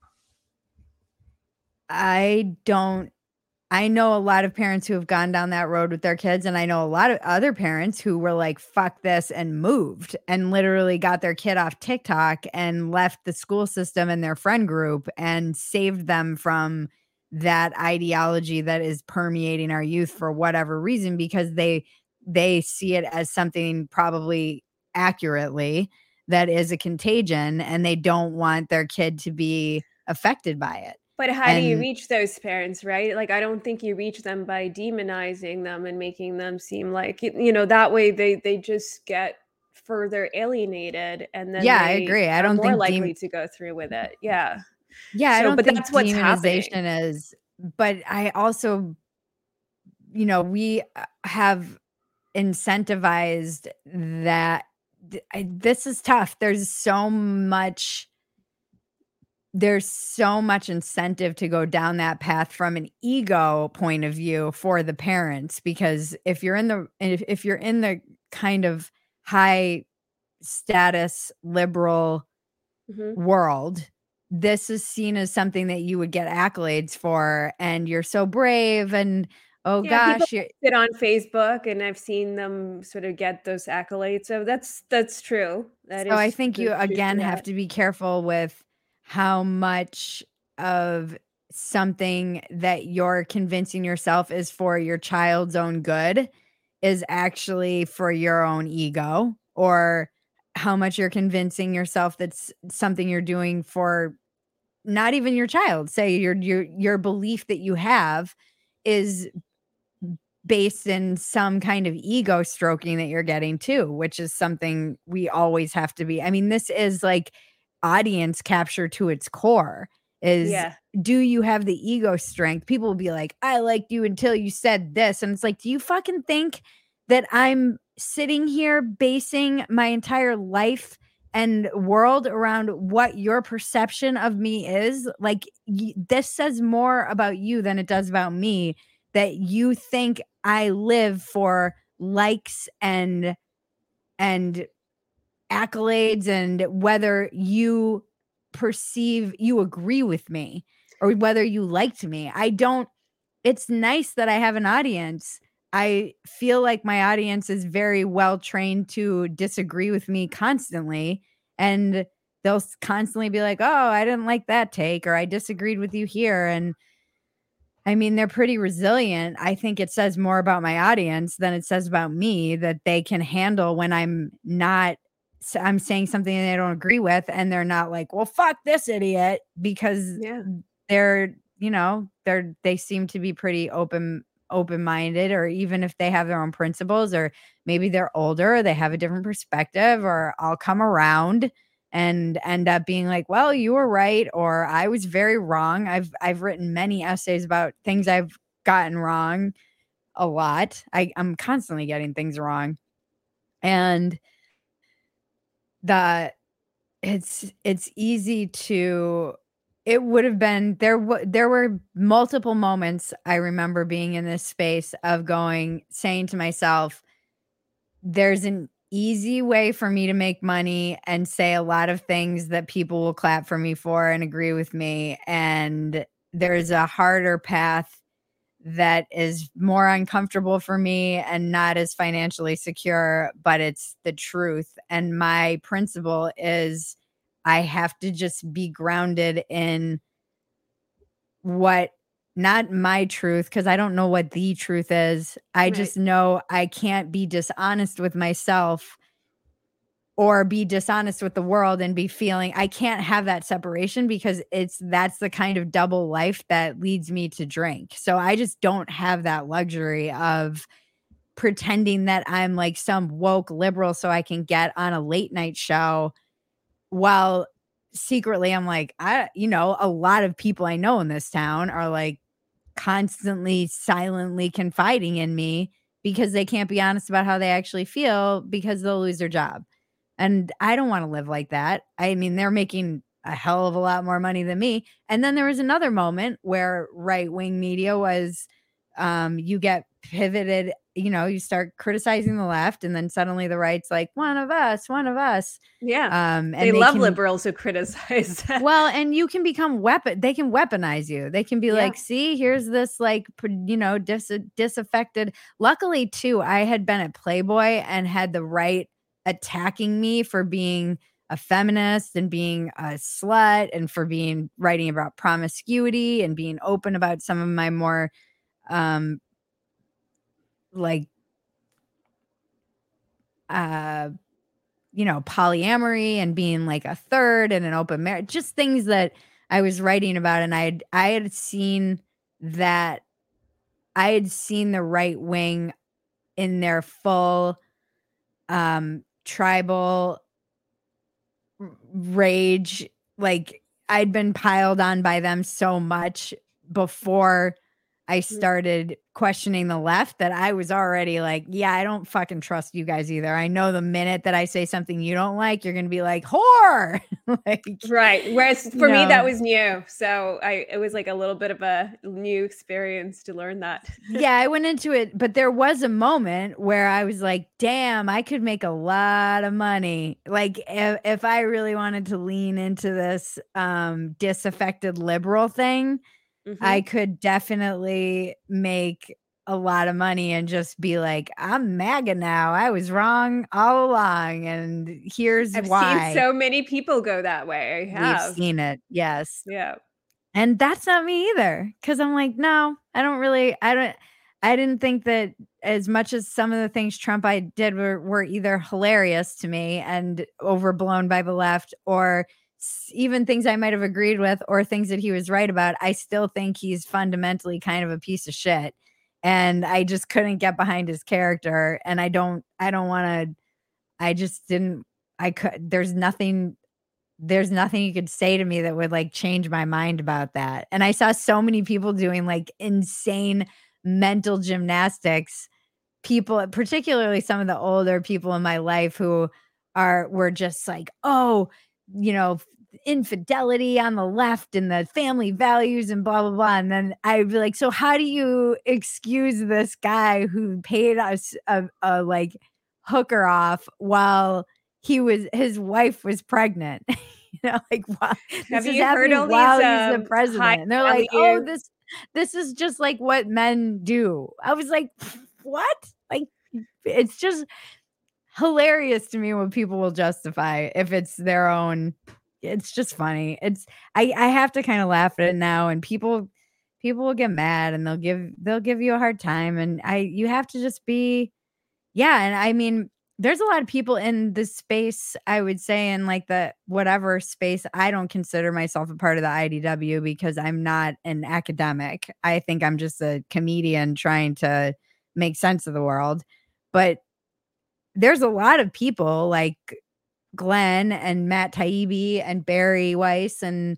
I don't I know a lot of parents who have gone down that road with their kids, and I know a lot of other parents who were like, "Fuck this," and moved, and literally got their kid off TikTok and left the school system and their friend group and saved them from that ideology that is permeating our youth for whatever reason, because they see it as something, probably accurately, that is a contagion, and they don't want their kid to be affected by it. But how do you And reach those parents, right? Like, I don't think you reach them by demonizing them and making them seem like, that way they just get further alienated, and then yeah, I they agree. I are don't more think likely to go through with it. Yeah. yeah, I So, don't but think that's what's happening. demonization is, but I also, we have incentivized that this is tough. There's so much incentive to go down that path from an ego point of view for the parents, because if you're in the kind of high status liberal Mhm. world, this is seen as something that you would get accolades for, and you're so brave, and oh Yeah, people gosh, you sit on Facebook, and I've seen them sort of get those accolades, so that's true. That so I is think you there's truth to again have that. to be careful with how much of something that you're convincing yourself is for your child's own good is actually for your own ego, or how much you're convincing yourself that's something you're doing for not even your child. Say your belief that you have is based in some kind of ego stroking that you're getting too, which is something we always have to be. I mean, this is like audience capture to its core. Is Yeah. do you have the ego strength? People will be like, I liked you until you said this. And it's like, do you fucking think that I'm sitting here basing my entire life and world around what your perception of me is? Like, this says more about you than it does about me, that you think I live for likes and accolades, and whether you agree with me or whether you liked me. I don't It's nice that I have an audience. I feel like my audience is very well trained to disagree with me constantly, and they'll constantly be like, "Oh, I didn't like that take," or "I disagreed with you here." And I mean, they're pretty resilient. I think it says more about my audience than it says about me, that they can handle when I'm saying something they don't agree with, and they're not like, "Well, fuck this idiot," because Yeah. they seem to be pretty open-minded, or even if they have their own principles, or maybe they're older, they have a different perspective, or I'll come around and end up being like, "Well, you were right," or "I was very wrong." I've written many essays about things I've gotten wrong a lot. I'm constantly getting things wrong. And the it's easy to it would have been there were multiple moments I remember being in this space of saying to myself, there's an easy way for me to make money and say a lot of things that people will clap for me for and agree with me, and there's a harder path that is more uncomfortable for me and not as financially secure, but it's the truth. And my principle is I have to just be grounded in what not my truth, because I don't know what the truth is. I Right. just know I can't be dishonest with myself or be dishonest with the world and be feeling I can't have that separation, because that's the kind of double life that leads me to drink. So I just don't have that luxury of pretending that I'm like some woke liberal so I can get on a late night show while secretly I'm like, a lot of people I know in this town are like constantly silently confiding in me because they can't be honest about how they actually feel because they'll lose their job. And I don't wanna live like that. I mean, they're making a hell of a lot more money than me. And then there was another moment where right-wing media was, you get pivoted, you start criticizing the left, and then suddenly the right's like, "One of us, one of us." Yeah. They And they love can liberals who criticize that. well, and you can become they can weaponize you. They can be Yeah. like, "See, here's this like, disaffected." Luckily, too, I had been at Playboy and had the right attacking me for being a feminist and being a slut and for being writing about promiscuity and being open about some of my more um like uh polyamory and being like a third and an open marriage, just things that I was writing about. And I had seen that I had seen the right wing in their full tribal rage. Like I'd been piled on by them so much before I Mhm. started questioning the left that I was already like, yeah, I don't fucking trust you guys either. I know the minute that I say something you don't like, you're going to be like, whore. Like, Right. Whereas you for me, that know, was new. So it was like a little bit of a new experience to learn that. yeah, I went into it, but there was a moment where I was like, damn, I could make a lot of money. Like if I really wanted to lean into this disaffected liberal thing, I Mhm. could definitely make a lot of money and just be like, I'm MAGA now. I was wrong all along. And here's I've seen why. so many people go that way. I We've have. seen it. Yes. Yeah. And that's not me either. Cause I'm like, no, I didn't think that as much as some of the things Trump I did were either hilarious to me and overblown by the left or even things I might have agreed with or things that he was right about, I still think he's fundamentally kind of a piece of shit. And I just couldn't get behind his character. And I don't want to, I just didn't, I could, there's nothing you could say to me that would like change my mind about that. And I saw so many people doing like insane mental gymnastics. People, particularly some of the older people in my life who were just like, oh, you know, infidelity on the left and the family values and blah blah blah. And then I'd be like, so how do you excuse this guy who paid us a like hooker off while his wife was pregnant? Like, wow, Have this is you heard happening all these while he's the high president. And they're like, oh, value this is just like what men do. I was like, what? Like, it's just hilarious to me when people will justify if it's their own. It's just funny. I have to kind of laugh at it now, and people will get mad and they'll give you a hard time, and you have to just be. Yeah, and I mean, there's a lot of people in this space, I would say, in like the whatever space. I don't consider myself a part of the IDW because I'm not an academic. I think I'm just a comedian trying to make sense of the world. But there's a lot of people like Glenn and Matt Taibbi and Barry Weiss and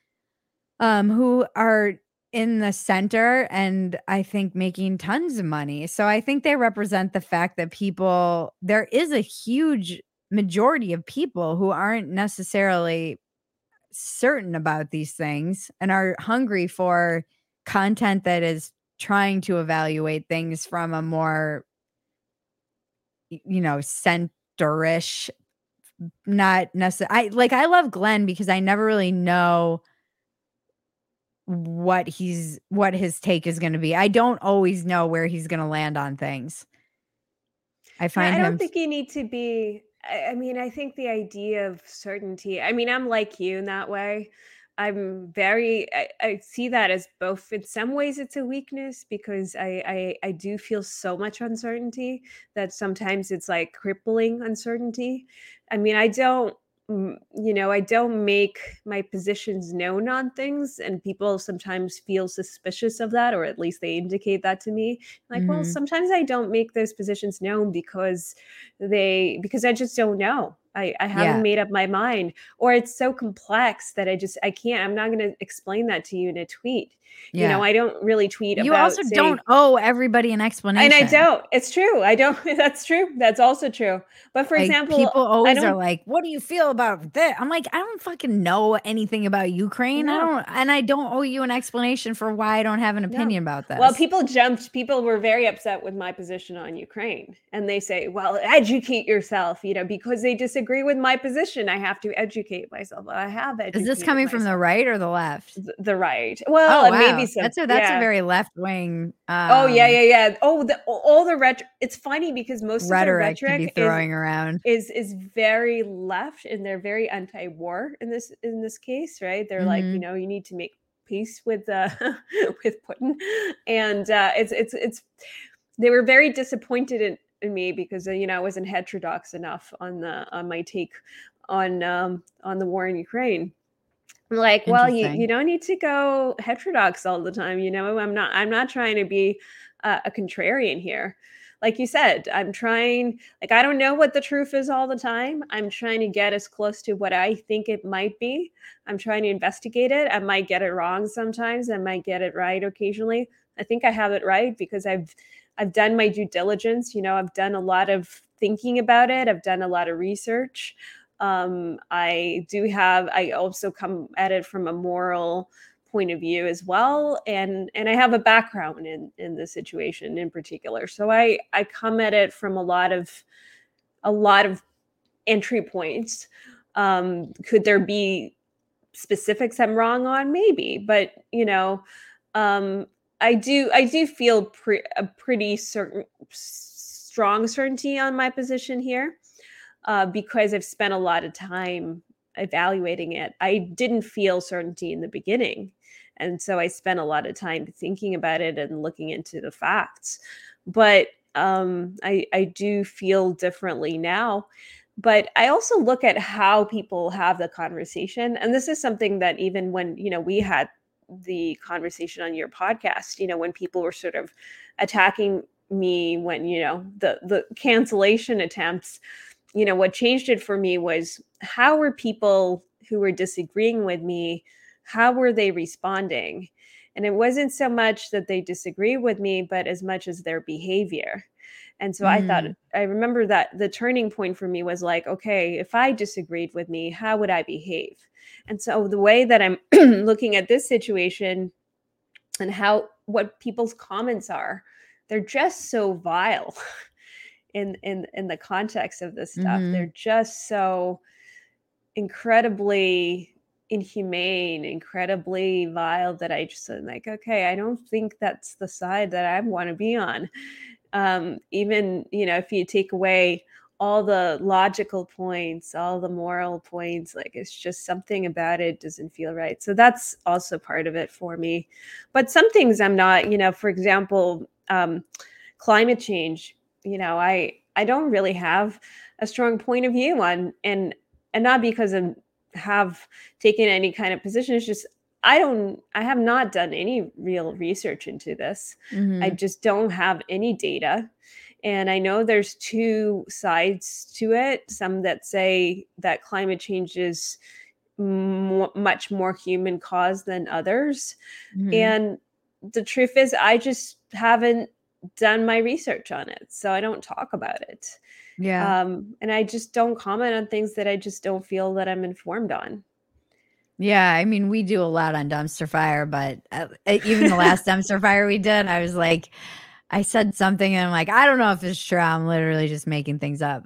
who are in the center and I think making tons of money. So I think they represent the fact that there is a huge majority of people who aren't necessarily certain about these things and are hungry for content that is trying to evaluate things from a more, centerish, not necessarily. I love Glenn because I never really know what his take is gonna be. I don't always know where he's gonna land on things. I Yeah, find I him don't think you need to be I mean, I think the idea of certainty I mean, I'm like you in that way. I see that as both in some ways it's a weakness because I do feel so much uncertainty that sometimes it's like crippling uncertainty. I mean, I don't make my positions known on things, and people sometimes feel suspicious of that, or at least they indicate that to me. Like, well, mhm. sometimes I don't make those positions known because I just don't know. I haven't Yeah. made up my mind, or it's so complex that I can't. I'm not going to explain that to you in a tweet. Yeah. I don't really tweet You also about, don't say, owe everybody an and I explanation. don't. It's true. I don't. That's true. That's also true. But for Like, example, people I always are don't like, "What do you feel about that?" I'm like, "I don't fucking know anything about Ukraine. know. I don't owe you an explanation for why I don't have an No. opinion about Well, this." people were very upset with my position on Ukraine. And they say, well, educate yourself, because they disagree with my position. I have to educate myself. Well, I have Is this educated coming from the myself. right or the left? The right. Well, Oh, and maybe wow. some, That's a yeah. very left-wing, Oh, yeah, yeah, yeah. Oh, all the it's funny because most of their rhetoric to be rhetoric is throwing around. is is very left, and they're very anti-war in this case, right? They're like, Mhm. you need to make peace with with Putin, and it's they were very disappointed in me because I wasn't heterodox enough on my take on the war in Ukraine. I'm like, well, you Interesting. don't need to go heterodox all the time. I'm not trying to be a contrarian here. Like you said, I'm trying, like, I don't know what the truth is all the time. I'm trying to get as close to what I think it might be. I'm trying to investigate it. I might get it wrong sometimes. I might get it right occasionally. I think I have it right because I've done my due diligence. I've done a lot of thinking about it. I've done a lot of research. I also come at it from a moral point of view as well, and I have a background in the situation in particular. So I come at it from a lot of entry points. Could there be specifics I'm wrong on? Maybe, but um, I do feel a pretty strong certainty on my position here, because I've spent a lot of time evaluating it. I didn't feel certainty in the beginning, and so I spent a lot of time thinking about it and looking into the facts. But I do feel differently now. But I also look at how people have the conversation, and this is something that even when we had the conversation on your podcast, when people were sort of attacking me, when the cancellation attempts, what changed it for me was how were people who were disagreeing with me, how were they responding? And it wasn't so much that they disagree with me, but as much as their behavior. And so Mm, I remember that the turning point for me was like, okay, if I disagreed with me, how would I behave? And so the way that I'm looking at this situation and what people's comments are, they're just so vile in the context of this stuff. mhm. They're just so incredibly inhumane, incredibly vile that I just am like, okay, I don't think that's the side that I want to be on. Even, if you take away all the logical points, all the moral points, like it's just something about it doesn't feel right. So that's also part of it for me. But some things I'm not, for example, climate change, I don't really have a strong point of view on, and not because I have taken any kind of position. It's just I have not done any real research into this. I Mhm. just don't have any data. And I know there's two sides to it. Some that say that climate change is much more human caused than others. Mhm. And the truth is, I just haven't done my research on it. So I don't talk about it. Yeah. And I just don't comment on things that I just don't feel that I'm informed on. Yeah, I mean, we do a lot on dumpster fire, but, even the last dumpster fire we did, I was like I said something and I'm like, "I don't know if it's true, I'm literally just making things up."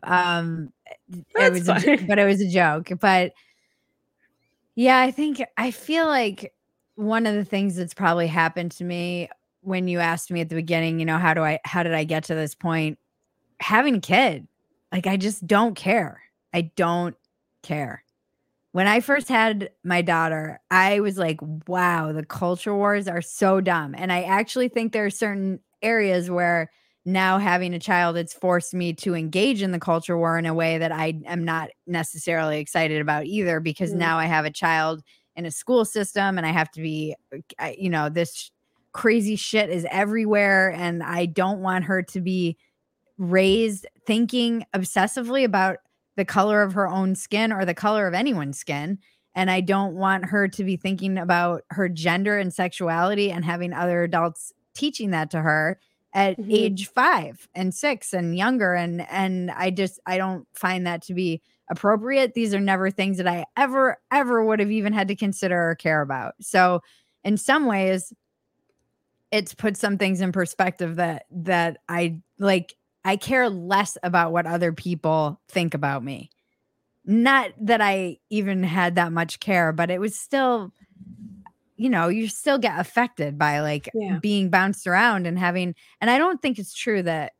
It That's was a j fine. but it was a joke, but yeah, I feel like one of the things that's probably happened to me when you asked me at the beginning, how did I get to this point? Having a kid, like, I just don't care. I don't care. When I first had my daughter, I was like, "Wow, the culture wars are so dumb," and I actually think there are certain areas where now having a child, it's forced me to engage in the culture war in a way that I am not necessarily excited about either, because Mm, now I have a child in a school system and I have to be, this crazy shit is everywhere, and I don't want her to be raised thinking obsessively about the color of her own skin or the color of anyone's skin. And I don't want her to be thinking about her gender and sexuality and having other adults teaching that to her at mhm. age 5 and 6 and younger. And I don't find that to be appropriate. These are never things that I ever would have even had to consider or care about. So in some ways, it's put some things in perspective that I like. I care less about what other people think about me. Not that I even had that much care, but it was still, you still get affected by like Yeah. being bounced around and having, and I don't think it's true that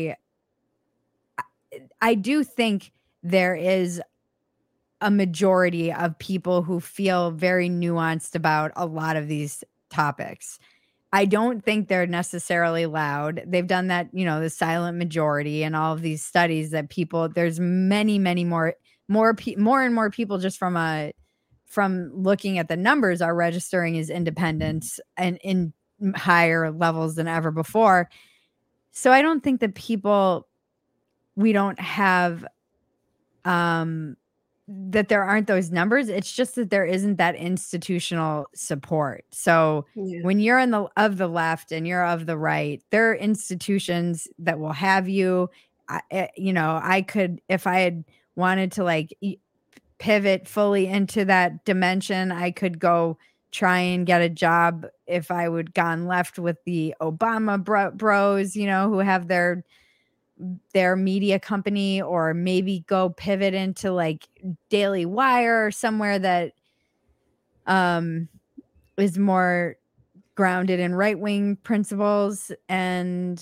I do think there is a majority of people who feel very nuanced about a lot of these topics. I don't think they're necessarily loud. They've done that, the silent majority and all of these studies that there's many, many more and more people just from looking at the numbers are registering as independents and in higher levels than ever before. So I don't think that we don't have um that there aren't those numbers. It's just that there isn't that institutional support. So Yeah. when you're in the left and you're of the right, there are institutions that will have you. I could, if I had wanted to like pivot fully into that dimension, I could go try and get a job if I would gone left with the Obama bros, who have their media company, or maybe go pivot into like Daily Wire or somewhere that um is more grounded in right-wing principles. And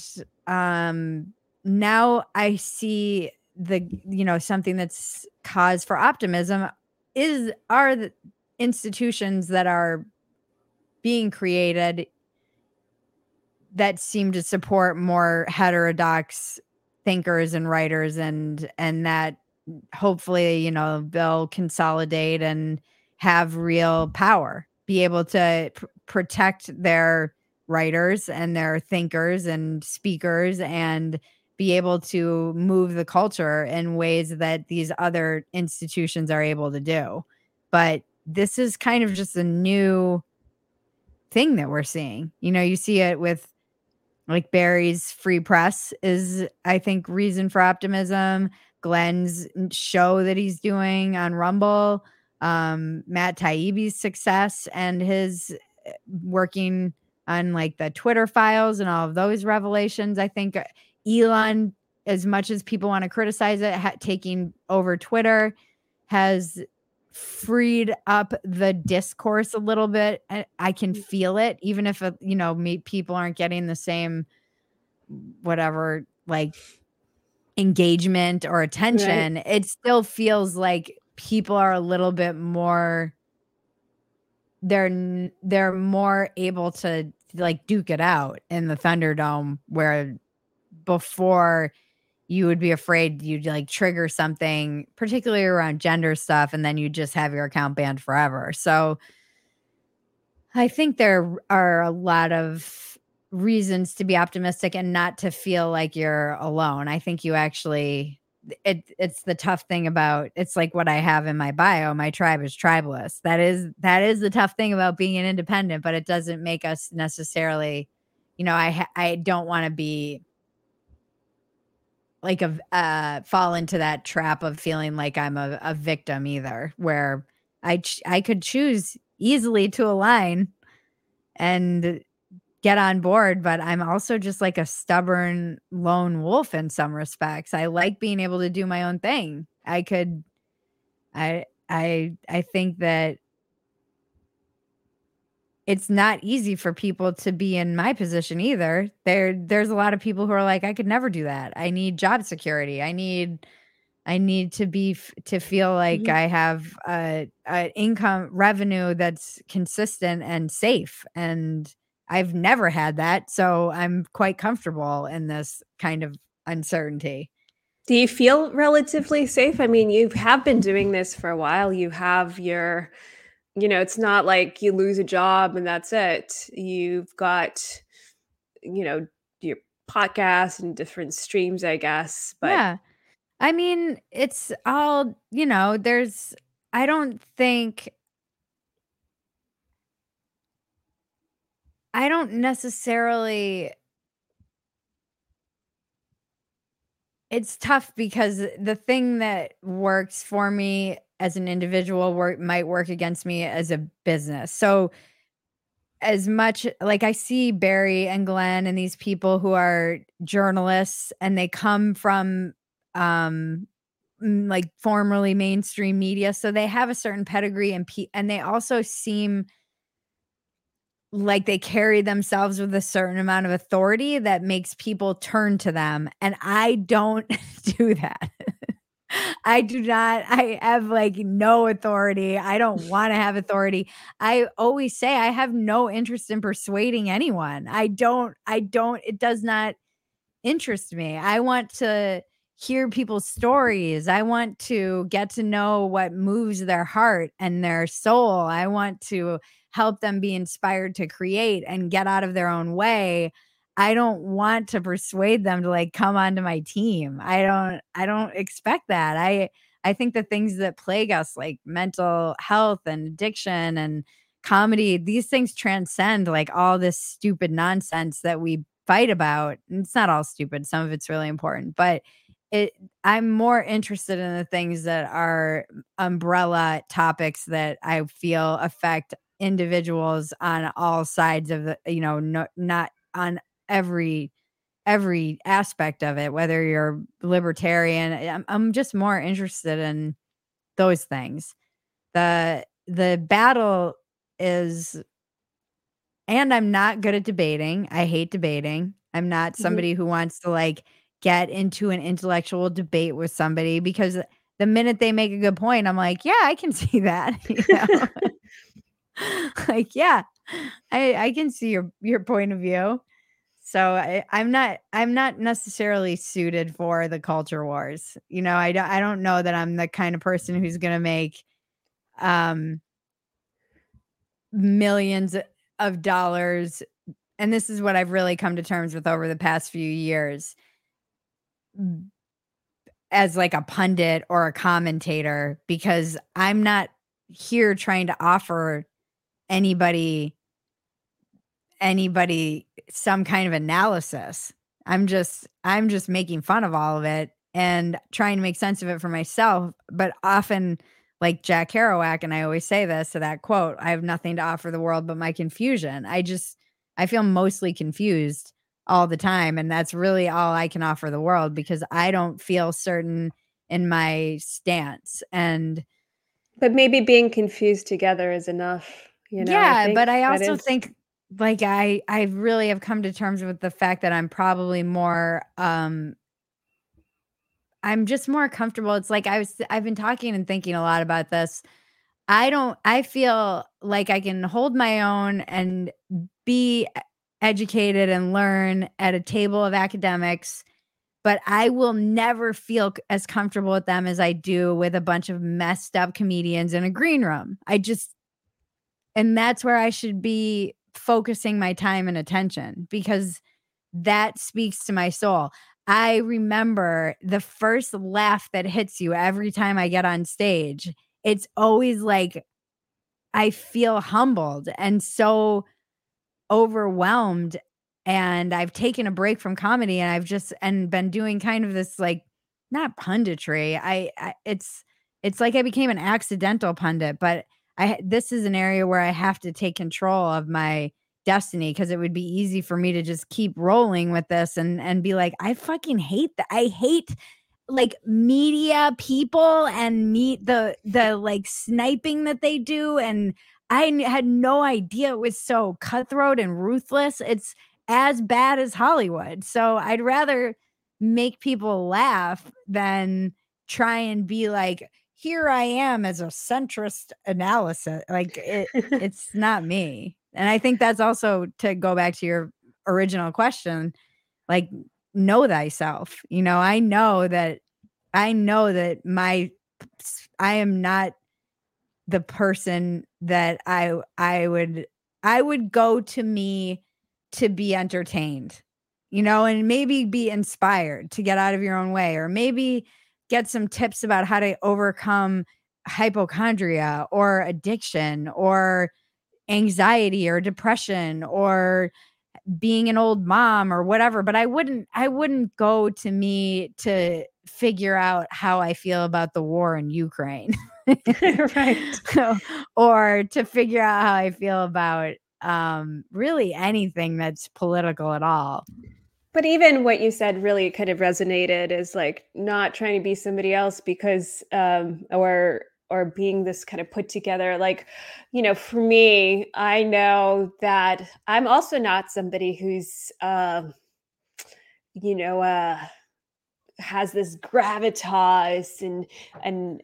now I see something that's cause for optimism are the institutions that are being created that seem to support more heterodox thinkers and writers, and that hopefully, they'll consolidate and have real power, be able to protect their writers and their thinkers and speakers, and be able to move the culture in ways that these other institutions are able to do. But this is kind of just a new thing that we're seeing. You see it with like Barry's free press is, I think, reason for optimism. Glenn's show that he's doing on Rumble, Matt Taibbi's success and his working on like the Twitter files and all of those revelations. I think Elon, as much as people want to criticize it, taking over Twitter has freed up the discourse a little bit. I can feel it, even if people aren't getting the same whatever like engagement or Right. attention. It still feels like people are a little bit more, they're more able to like duke it out in the Thunderdome, where before you would be afraid you'd like trigger something, particularly around gender stuff, and then you just have your account banned forever. So I think there are a lot of reasons to be optimistic and not to feel like you're alone. I think you actually, it's the tough thing about, it's like what I have in my bio, my tribe is tribeless. That is the tough thing about being an independent, but it doesn't make us necessarily, I don't want to be like fall into that trap of feeling like I'm a victim either, where I could choose easily to align and get on board, but I'm also just like a stubborn lone wolf in some respects. I like being able to do my own thing. I think that it's not easy for people to be in my position either. There's a lot of people who are like, I could never do that. I need job security. I need to feel like Mhm. I have a income revenue that's consistent and safe. And I've never had that. So I'm quite comfortable in this kind of uncertainty. Do you feel relatively safe? I mean, you have been doing this for a while. You have your, it's not like you lose a job and that's it. You've got, you know, your podcast and different streams, I guess. But Yeah. I mean, it's all, I don't think, I don't necessarily, it's tough because the thing that works for me as an individual might work against me as a business. So as much like I see Barry and Glenn and these people who are journalists and they come from um like formerly mainstream media, so they have a certain pedigree and they also seem like they carry themselves with a certain amount of authority that makes people turn to them, and I don't do that. I do not. I have like no authority. I don't want to have authority. I always say I have no interest in persuading anyone. I don't it does not interest me. I want to hear people's stories. I want to get to know what moves their heart and their soul. I want to help them be inspired to create and get out of their own way. I don't want to persuade them to like come onto my team. I don't expect that. I I think the things that plague us, like mental health and addiction and comedy, these things transcend like all this stupid nonsense that we fight about. And it's not all stupid. Some of it's really important, but it I'm more interested in the things that are umbrella topics that I feel affect individuals on all sides of the, not on every aspect of it, whether you're libertarian. I'm just more interested in those things. The battle is, and I'm not good at debating. I hate debating. I'm not Mhm. somebody who wants to like get into an intellectual debate with somebody because the minute they make a good point, I'm like, yeah, I can see that. Like, yeah, I can see your point of view. So I'm not necessarily suited for the culture wars. I don't know that I'm the kind of person who's gonna make um millions of dollars, and this is what I've really come to terms with over the past few years, as like a pundit or a commentator, because I'm not here trying to offer anybody some kind of analysis. I'm just making fun of all of it and trying to make sense of it for myself, but often like Jack Kerouac, and I always say this to that quote, I have nothing to offer the world but my confusion. I feel mostly confused all the time, and that's really all I can offer the world because I don't feel certain in my stance. And But maybe being confused together is enough, I yeah, think but I that also is. think like I really have come to terms with the fact that I'm probably more I'm just more comfortable. It's like I've been talking and thinking a lot about this. I feel like I can hold my own and be educated and learn at a table of academics, but I will never feel as comfortable with them as I do with a bunch of messed up comedians in a green room. And that's where I should be focusing my time and attention because that speaks to my soul. I remember the first laugh that hits you every time I get on stage. It's always like I feel humbled and so overwhelmed. And I've taken a break from comedy and I've just and been doing kind of this like not punditry. It's like I became an accidental pundit, but this is an area where I have to take control of my destiny because it would be easy for me to just keep rolling with this and be like, I fucking hate that. I hate like media people and meet the like sniping that they do, and had no idea it was so cutthroat and ruthless. It's as bad as Hollywood. So I'd rather make people laugh than try and be like, here I am as a centrist analysis. Like it's not me. And I think that's also to go back to your original question, like know thyself. I know that I am not the person that I would go to me to be entertained, and maybe be inspired to get out of your own way, or maybe get some tips about how to overcome hypochondria or addiction or anxiety or depression or being an old mom or whatever, but I wouldn't go to me to figure out how I feel about the war in Ukraine. Right. Or to figure out how I feel about really anything that's political at all. But even what you said really kind of resonated is like not trying to be somebody else because or being this kind of put together like, for me, I know that I'm also not somebody who's you know, uh has this gravitas and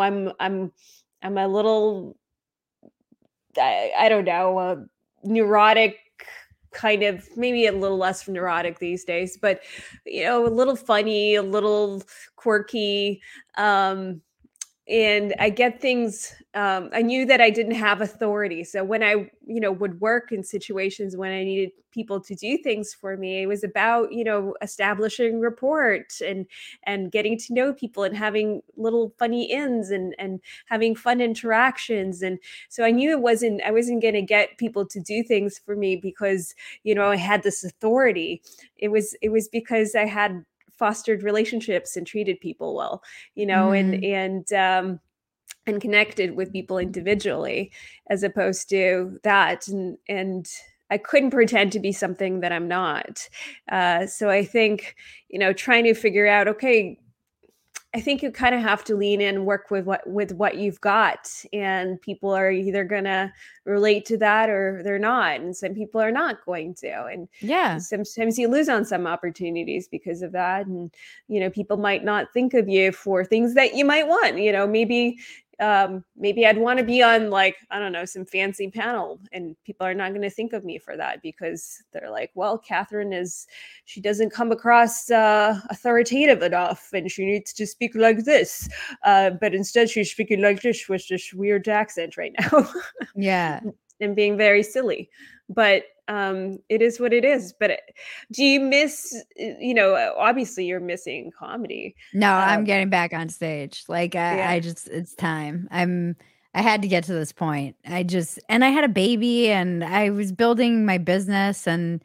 I'm a little I don't know, neurotic, kind of maybe a little less neurotic these days, but a little funny, a little quirky. Um, and I get things, I knew that I didn't have authority. So when I, would work in situations when I needed people to do things for me, it was about, establishing rapport and getting to know people and having little funny ins and having fun interactions. And so I knew I wasn't going to get people to do things for me because, I had this authority. It was because I had fostered relationships and treated people well, you know, and Mhm. and um, and connected with people individually, as opposed to that. And I couldn't pretend to be something that I'm not. So I think, trying to figure out, okay, I think you kind of have to lean in, work with what you've got, and people are either gonna relate to that or they're not, and some people are not going to, and Yeah. sometimes you lose on some opportunities because of that, and people might not think of you for things that you might want. Maybe I'd want to be on, like, I don't know, some fancy panel, and people are not going to think of me for that because they're like, well, Catherine is she doesn't come across authoritative enough, and she needs to speak like this. But instead, she's speaking like this with this weird accent right now Yeah. and being very silly. But it is what it is. But do you miss, obviously you're missing comedy. No, Uh, I'm getting back on stage. Like yeah. I just it's time. I had to get to this point. And I had a baby and I was building my business and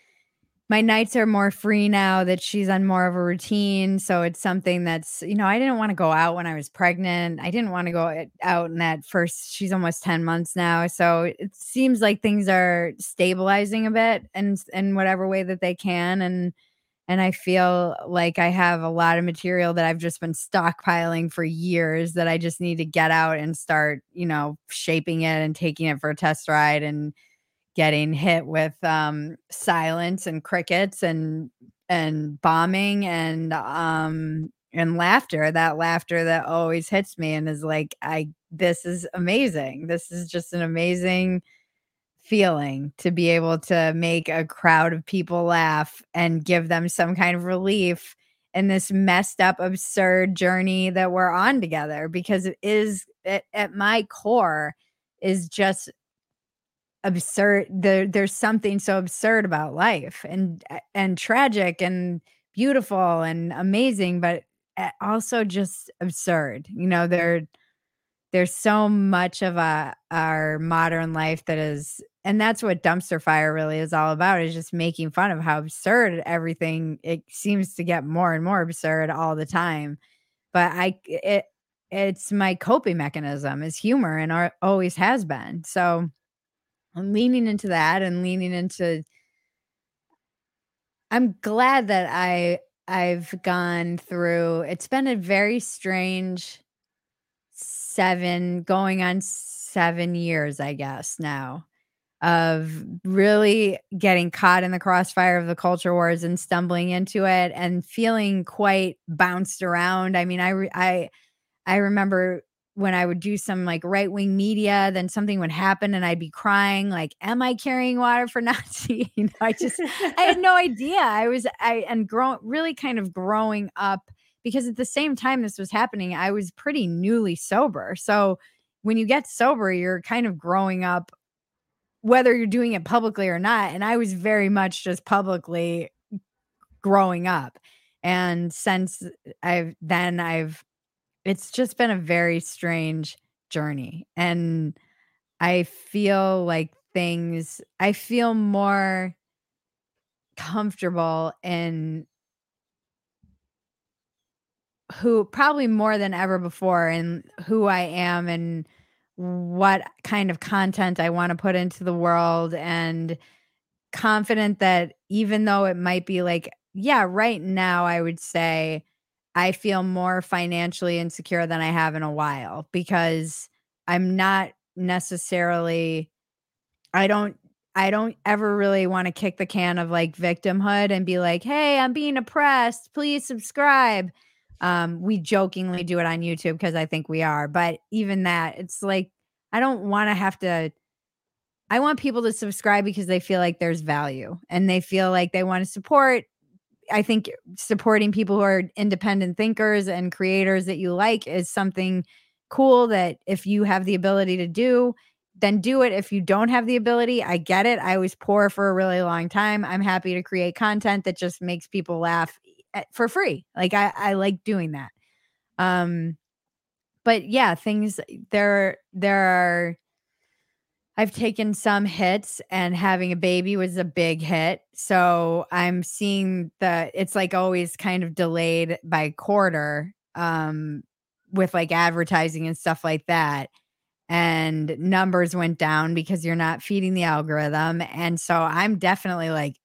my nights are more free now that she's on more of a routine. So it's something that's, I didn't want to go out when I was pregnant. I didn't want to go out in that first, she's almost 10 months now. So it seems like things are stabilizing a bit and in whatever way that they can. And I feel like I have a lot of material that I've just been stockpiling for years that I just need to get out and start, shaping it and taking it for a test ride and getting hit with silence and crickets and bombing and laughter, that laughter that always hits me and is like, I this is amazing. This is just an amazing feeling to be able to make a crowd of people laugh and give them some kind of relief in this messed up, absurd journey that we're on together because it is at my core is just absurd. There's something so absurd about life and tragic and beautiful and amazing, but also just absurd. There's so much of our modern life that is, and that's what Dumpster Fire really is all about, is just making fun of how absurd everything it seems to get more and more absurd all the time. But it's my coping mechanism is humor and always has been. So I'm leaning into that and leaning into I'm glad that I've gone through it's been a very strange 7 going on 7 years, I guess, now of really getting caught in the crossfire of the culture wars and stumbling into it and feeling quite bounced around. I mean, I remember when I would do some, like, right-wing media, then something would happen and I'd be crying, like, "Am I carrying water for Nazi?" I had no idea. I and grow really kind of growing up because at the same time this was happening, I was pretty newly sober. So, when you get sober, you're kind of growing up whether you're doing it publicly or not, and I was very much just publicly growing up. And since I've it's just been a very strange journey, and I feel like I feel more comfortable in who probably more than ever before in who I am and what kind of content I wanna put into the world, and confident that even though it might be like yeah, right now, I would say I feel more financially insecure than I have in a while because I'm not necessarily I don't I don't ever really wanna kick the can of, like, victimhood and be like, "Hey, I'm being oppressed. Please subscribe." We jokingly do it on YouTube because I think we are, but even that, it's like, I don't wanna have to I want people to subscribe because they feel like there's value and they feel like they wanna support. I think supporting people who are independent thinkers and creators that you like is something cool that if you have the ability to do, then do it. If you don't have the ability, I get it. I was poor for a really long time. I'm happy to create content that just makes people laugh for free. Like I like doing that. But yeah, things there are I've taken some hits, and having a baby was a big hit. So I'm seeing it's like always kind of delayed by quarter, with like advertising and stuff like that. And numbers went down because you're not feeding the algorithm. And so I'm definitely like,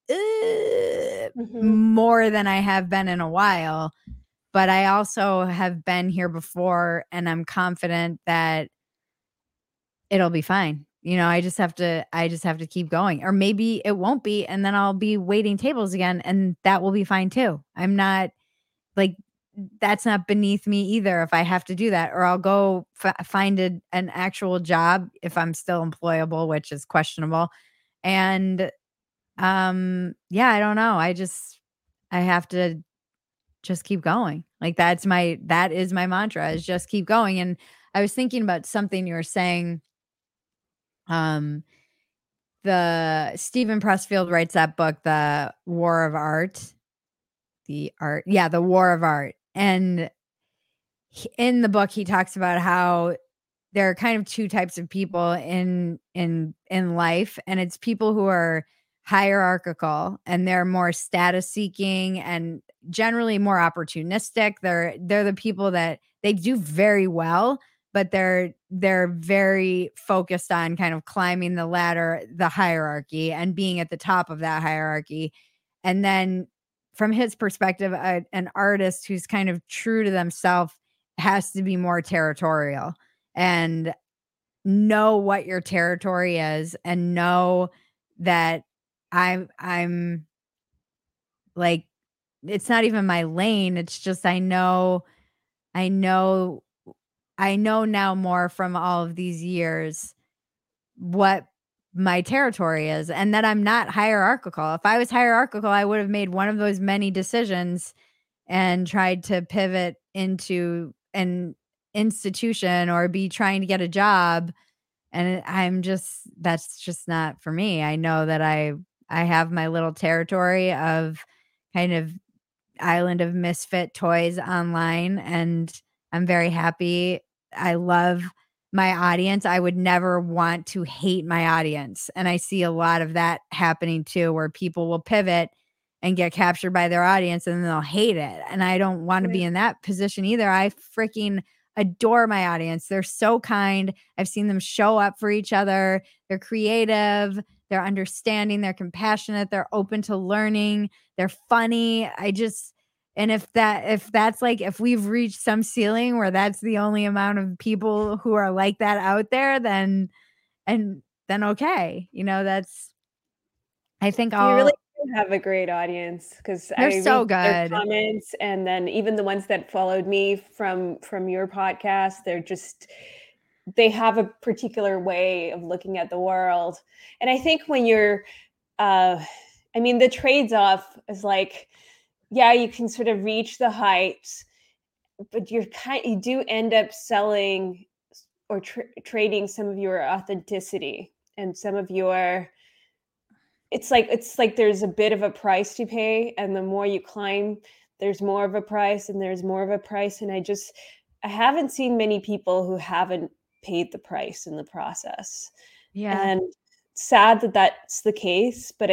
Mhm. more than I have been in a while. But I also have been here before, and I'm confident that it'll be fine. I just have to keep going. Or maybe it won't be, and then I'll be waiting tables again, and that will be fine too. I'm not like that's not beneath me either if I have to do that, or I'll go find an actual job if I'm still employable, which is questionable. And yeah, I don't know. I have to just keep going. Like that is my mantra, is just keep going. And I was thinking about something you were saying. Um the Stephen Pressfield writes that book, The War of Art. The War of Art. And in the book he talks about how there are kind of two types of people in life, and it's people who are hierarchical, and they're more status seeking and generally more opportunistic. They're the people that they do very well, but they're very focused on kind of climbing the ladder, the hierarchy, and being at the top of that hierarchy. And then from his perspective, an artist who's kind of true to themselves has to be more territorial and know what your territory is, and know that I'm like, it's not even my lane. It's just I know I know now more from all of these years what my territory is, and that I'm not hierarchical. If I was hierarchical, I would have made one of those many decisions and tried to pivot into an institution or be trying to get a job. And that's just not for me. I know that I have my little territory of kind of island of misfit toys online, and I'm very happy. I love my audience. I would never want to hate my audience. And I see a lot of that happening too, where people will pivot and get captured by their audience and then they'll hate it. And I don't want to Yeah. be in that position either. I freaking adore my audience. They're so kind. I've seen them show up for each other. They're creative, they're understanding, they're compassionate, they're open to learning, they're funny. And if we've reached some ceiling where that's the only amount of people who are like that out there, then okay. That's I think You really I'll do have a great audience, because they're I so read their good. comments, and then even the ones that followed me from your podcast, they have a particular way of looking at the world. And I think when you're uh I mean, the trades off is like, yeah, you can sort of reach the heights, but you do end up selling or trading some of your authenticity and some of your it's like there's a bit of a price to pay, and the more you climb, there's more of a price, and there's more of a price, and I haven't seen many people who haven't paid the price in the process. Yeah. And sad that that's the case, but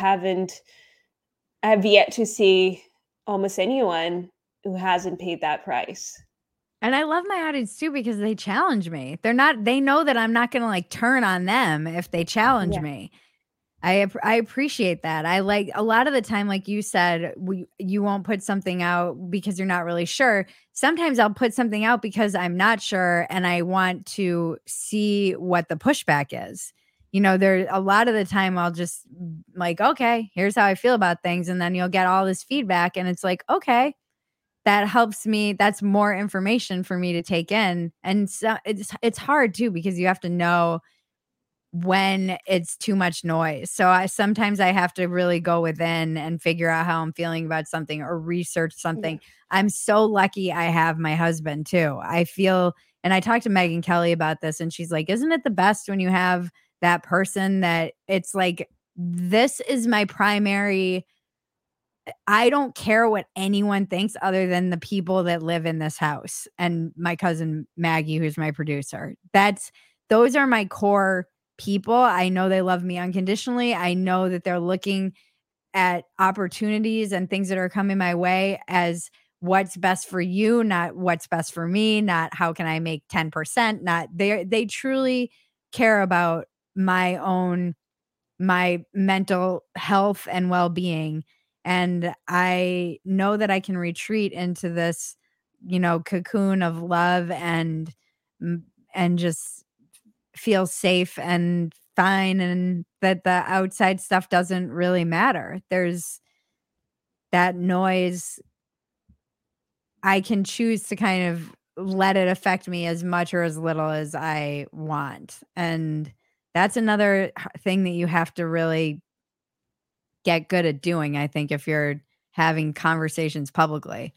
I've yet to see almost anyone who hasn't paid that price. And I love my audience too because they challenge me. They know that I'm not going to like turn on them if they challenge Yeah. me. I appreciate that. I like a lot of the time, like you said, you won't put something out because you're not really sure. Sometimes I'll put something out because I'm not sure and I want to see what the pushback is. There a lot of the time I'll just like, okay, here's how I feel about things. And then you'll get all this feedback and it's like, okay, that helps me. That's more information for me to take in. And so it's hard too because you have to know when it's too much noise. So I have to really go within and figure out how I'm feeling about something or research Yeah. something. I'm so lucky I have my husband too. I feel And I talked to Megan Kelly about this, and she's like, isn't it the best when you have that person that it's like, this is my primary, I don't care what anyone thinks other than the people that live in this house and my cousin Maggie, who's my producer. Those are my core people. I know they love me unconditionally. I know that they're looking at opportunities and things that are coming my way as what's best for you, not what's best for me, not how can I make 10%, not they truly care about my mental health and well-being. And I know that I can retreat into this, cocoon of love and just feel safe and fine, and that the outside stuff doesn't really matter. There's that noise. I can choose to kind of let it affect me as much or as little as I want. And that's another thing that you have to really get good at doing, I think, if you're having conversations publicly.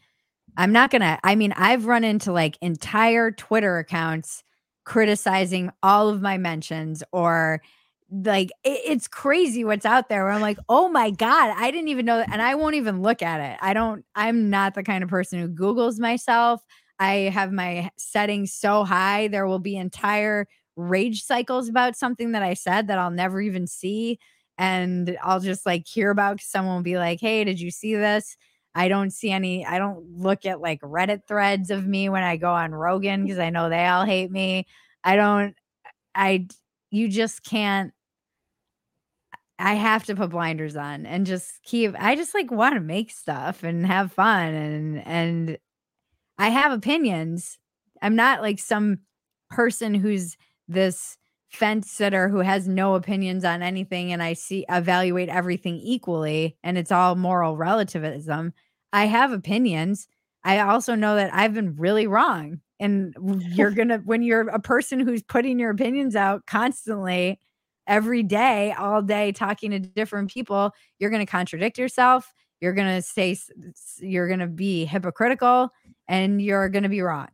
I've run into like entire Twitter accounts criticizing all of my mentions, or like it's crazy what's out there where I'm like, oh my God, I didn't even know that. And I won't even look at it. I'm not the kind of person who Googles myself. I have my settings so high. There will be entire rage cycles about something that I said that I'll never even see. And I'll just like hear about, 'cause someone will be like, hey, did you see this? I don't look at like Reddit threads of me when I go on Rogan, because I know they all hate me. I don't, I, you just can't, I have to put blinders on and I just like want to make stuff and have fun, and I have opinions. I'm not like some person who's this fence sitter who has no opinions on anything, and I evaluate everything equally and it's all moral relativism. I have opinions. I also know that I've been really wrong. And when you're a person who's putting your opinions out constantly, every day, all day, talking to different people, you're going to contradict yourself. You're going to you're going to be hypocritical, and you're going to be wrong.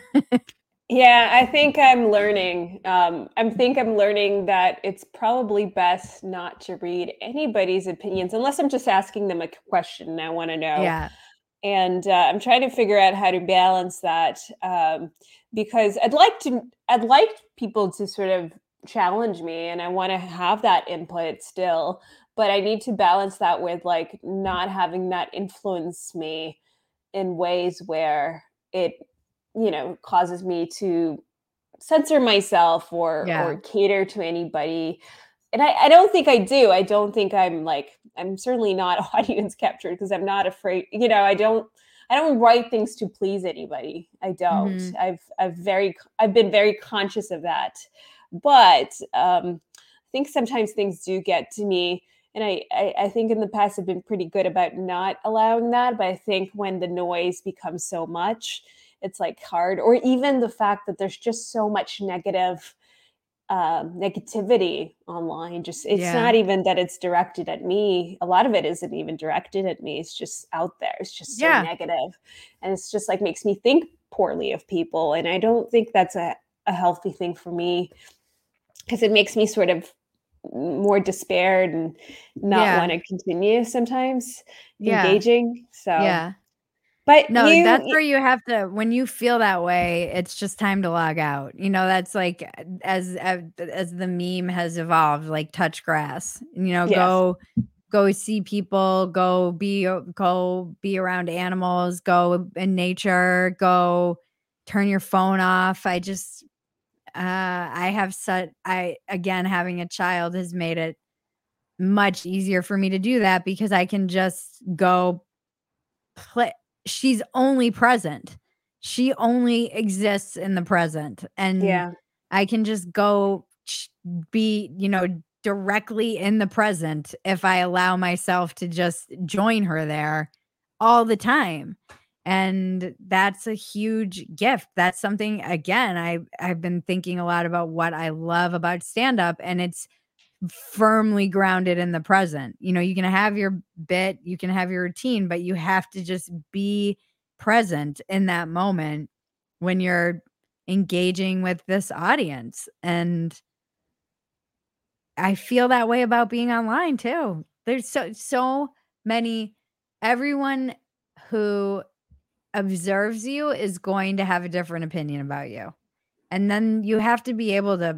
Yeah, I think I'm learning. I'm learning that it's probably best not to read anybody's opinions unless I'm just asking them a question and I want to know. Yeah. And I'm trying to figure out how to balance that, because I'd like people to sort of challenge me, and I want to have that input still, but I need to balance that with like not having that influence me in ways where it, causes me to censor myself Yeah. or cater to anybody. And I don't think I do. I don't think I'm certainly not audience captured, because I'm not afraid, I don't write things to please anybody. I don't. Mhm. I've been very conscious of that. But I think sometimes things do get to me. And I think in the past I've been pretty good about not allowing that. But I think when the noise becomes so much, it's like hard. Or even the fact that there's just so much negativity online. Just it's Yeah. not even that it's directed at me. A lot of it isn't even directed at me. It's just out there. It's just so Yeah. negative. And it's just like makes me think poorly of people. And I don't think that's a healthy thing for me, because it makes me sort of more despaired and not want Yeah. to continue sometimes Yeah. engaging. So, Yeah. but No, that's where you have to, when you feel that way, it's just time to log out. That's like, as the meme has evolved, like touch grass. yes. Go see people, go be around animals, go in nature, go turn your phone off. I have such I again, having a child has made it much easier for me to do that, because I can just go play. She's only present. She only exists in the present. And Yeah. I can just go be, directly in the present if I allow myself to just join her there all the time. And that's a huge gift. That's something, again, I've been thinking a lot about what I love about stand up, and it's firmly grounded in the present. You can have your bit, you can have your routine, but you have to just be present in that moment when you're engaging with this audience. And I feel that way about being online too. There's so many everyone who observes you is going to have a different opinion about you. And then you have to be able to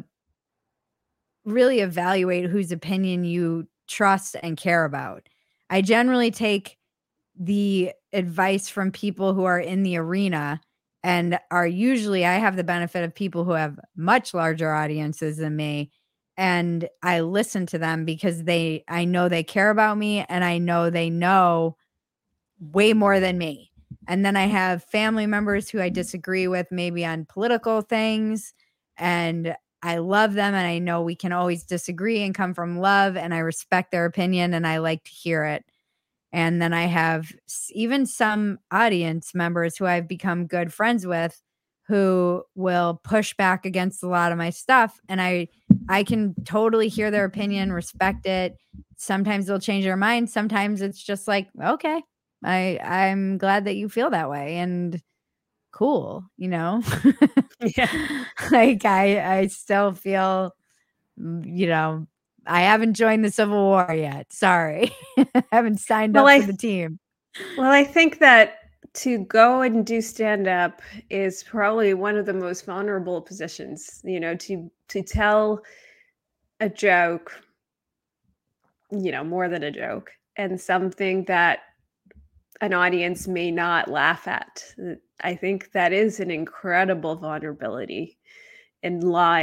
really evaluate whose opinion you trust and care about. I generally take the advice from people who are in the arena and are usually I have the benefit of people who have much larger audiences than me, and I listen to them because I know they care about me and I know they know way more than me. And then I have family members who I disagree with maybe on political things, and I love them and I know we can always disagree and come from love, and I respect their opinion and I like to hear it. And then I have even some audience members who I've become good friends with who will push back against a lot of my stuff, and I can totally hear their opinion, respect it. Sometimes they'll change their mind, sometimes it's just like, okay, I'm glad that you feel that way, and cool, you know? Yeah. Like, I still feel, you know, I haven't joined the Civil War yet, sorry. I haven't signed Well, up for the team. I think that to go and do stand up is probably one of the most vulnerable positions, to tell a joke, more than a joke, and something that an audience may not laugh at. I think that is an incredible vulnerability in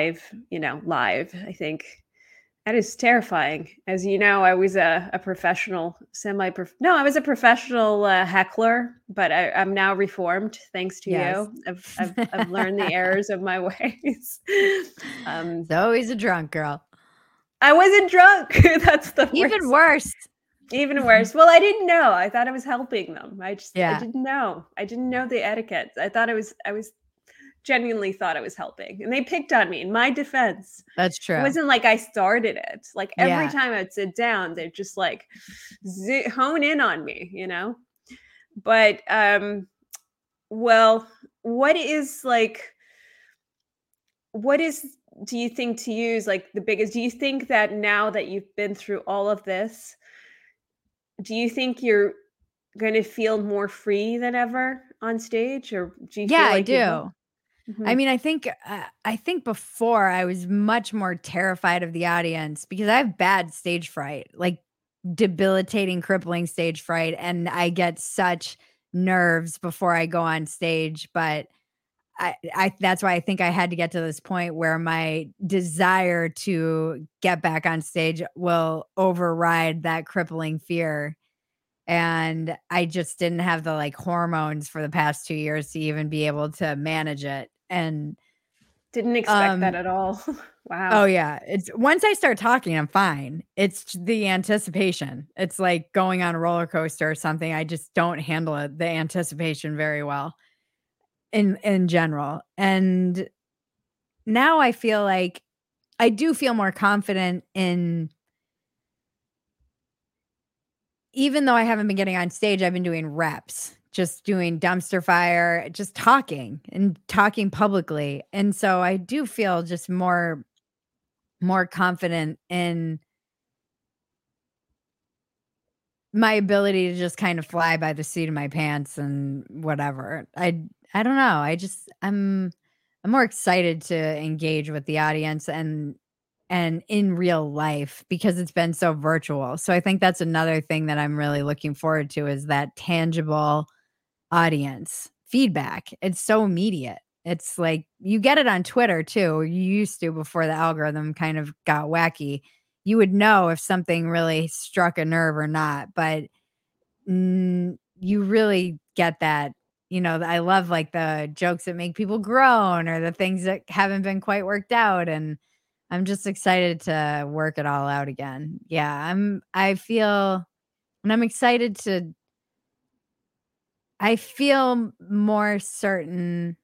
live. I think that is terrifying. As you know, I was a professional, no, I was a professional heckler, but I'm now reformed thanks to Yes. you. I've learned the errors of my ways. It's always a drunk girl. I wasn't drunk. That's the Even worst. worse. Even worse. Well, I didn't know. I thought I was helping them. I Yeah. didn't know. I didn't know the etiquette. I was genuinely thought I was helping. And they picked on me. In my defense, That's it true. wasn't like I started it. Like every Yeah. time I'd sit down, they'd just like hone in on me. But well, what is do you think to use like the biggest? Do you think that now that you've been through all of this, do you think you're going to feel more free than ever on stage, or do you Yeah, feel I like you've do. I Mhm. mean, I think before I was much more terrified of the audience because I have bad stage fright, like debilitating, crippling stage fright, and I get such nerves before I go on stage, but I that's why I think I had to get to this point where my desire to get back on stage will override that crippling fear. And I just didn't have the like hormones for the past 2 years to even be able to manage it. And Didn't expect that um at all. Wow. oh yeah, it's once I start talking, I'm fine. It's the anticipation. It's like going on a roller coaster or something. I just don't handle it, the anticipation very well in general. And now I feel like I do feel more confident in even though I haven't been getting on stage, I've been doing reps, just doing dumpster fire, just talking and talking publicly. And so I do feel just more confident in my ability to just kind of fly by the seat of my pants and whatever. I don't know. I'm more excited to engage with the audience and in real life because it's been so virtual. So I think that's another thing that I'm really looking forward to is that tangible audience feedback. It's so immediate. It's like you get it on Twitter too. You used to before the algorithm kind of got wacky. You would know if something really struck a nerve or not, but you really get that. You know, I love like the jokes that make people groan or the things that haven't been quite worked out. And I'm just excited to work it all out again. Yeah, I feel and I'm excited to I feel more certain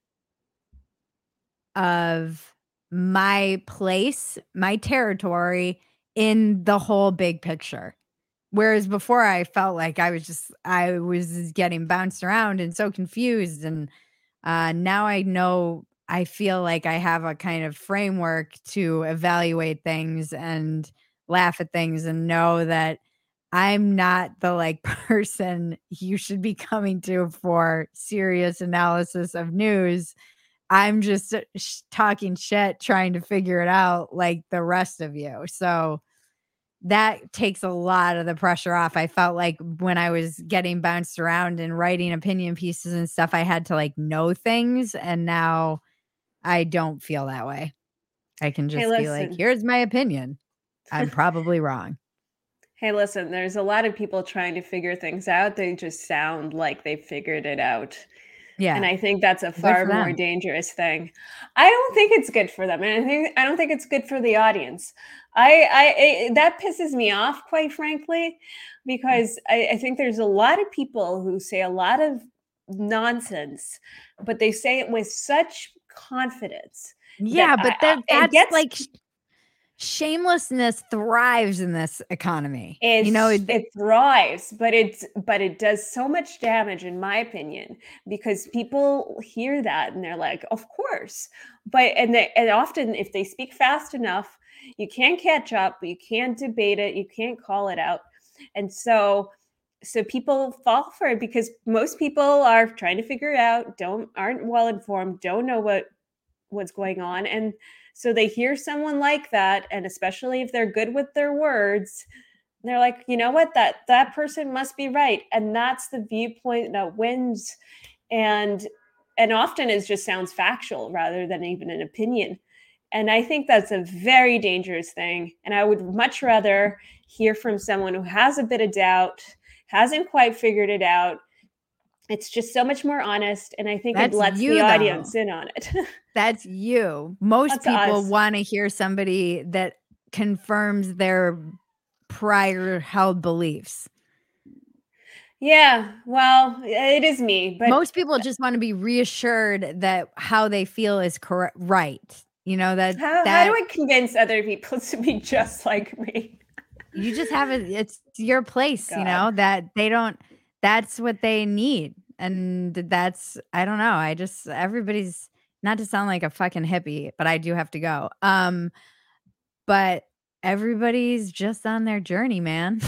of my place, my territory in the whole big picture. Whereas before I felt like I was getting bounced around and so confused and now I know I feel like I have a kind of framework to evaluate things and laugh at things and know that I'm not the like person you should be coming to for serious analysis of news. I'm just talking shit, trying to figure it out like the rest of you. So that takes a lot of the pressure off. I felt like when I was getting bounced around and writing opinion pieces and stuff, I had to like know things. And now I don't feel that way. I can Hey, just be like, listen. here's my opinion. I'm probably wrong. Hey, listen, there's a lot of people trying to figure things out. They just sound like they figured it out. And Yeah. I think that's a Good far for more them. dangerous thing. I don't think it's good for them, and I don't think it's good for the audience. That pisses me off, quite frankly, because I think there's a lot of people who say a lot of nonsense, but they say it with such confidence that Yeah, but it that's gets like shamelessness thrives in this economy. You know, is it thrives, but it does so much damage, in my opinion, because people hear that and they're like, "Of course." And often if they speak fast enough, you can't catch up, you can't debate it, you can't call it out. And so people fall for it because most people are trying to figure it out, aren't well informed, don't know what's going on, and so they hear someone like that, and especially if they're good with their words, they're like, "You know what? That person must be right." And that's the viewpoint that wins. And often it just sounds factual rather than even an opinion. And I think that's a very dangerous thing. And I would much rather hear from someone who has a bit of doubt, hasn't quite figured it out. It's just so much more honest. And I think it that's lets the you though. audience in on it. That's you. Most That's people us. want to hear somebody that confirms their prior held beliefs. Yeah. Well, it is me, but Most people just want to be reassured that how they feel is correct, right. You know, how do that I convince other people to be just like me? you just have it's your place, you God. know, that they don't that's what they need. And that's I don't know. I just everybody's not to sound like a fucking hippie, but I do have to go. But everybody's just on their journey, man.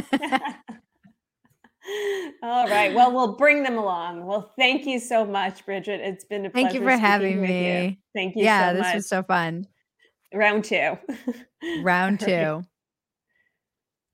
All right. Well, we'll bring them along. Well, thank you so much, Bridget. It's been a Thank you pleasure for speaking having with you. me. Thank you so Yeah, this much. was so fun. Round two. Round All right. 2.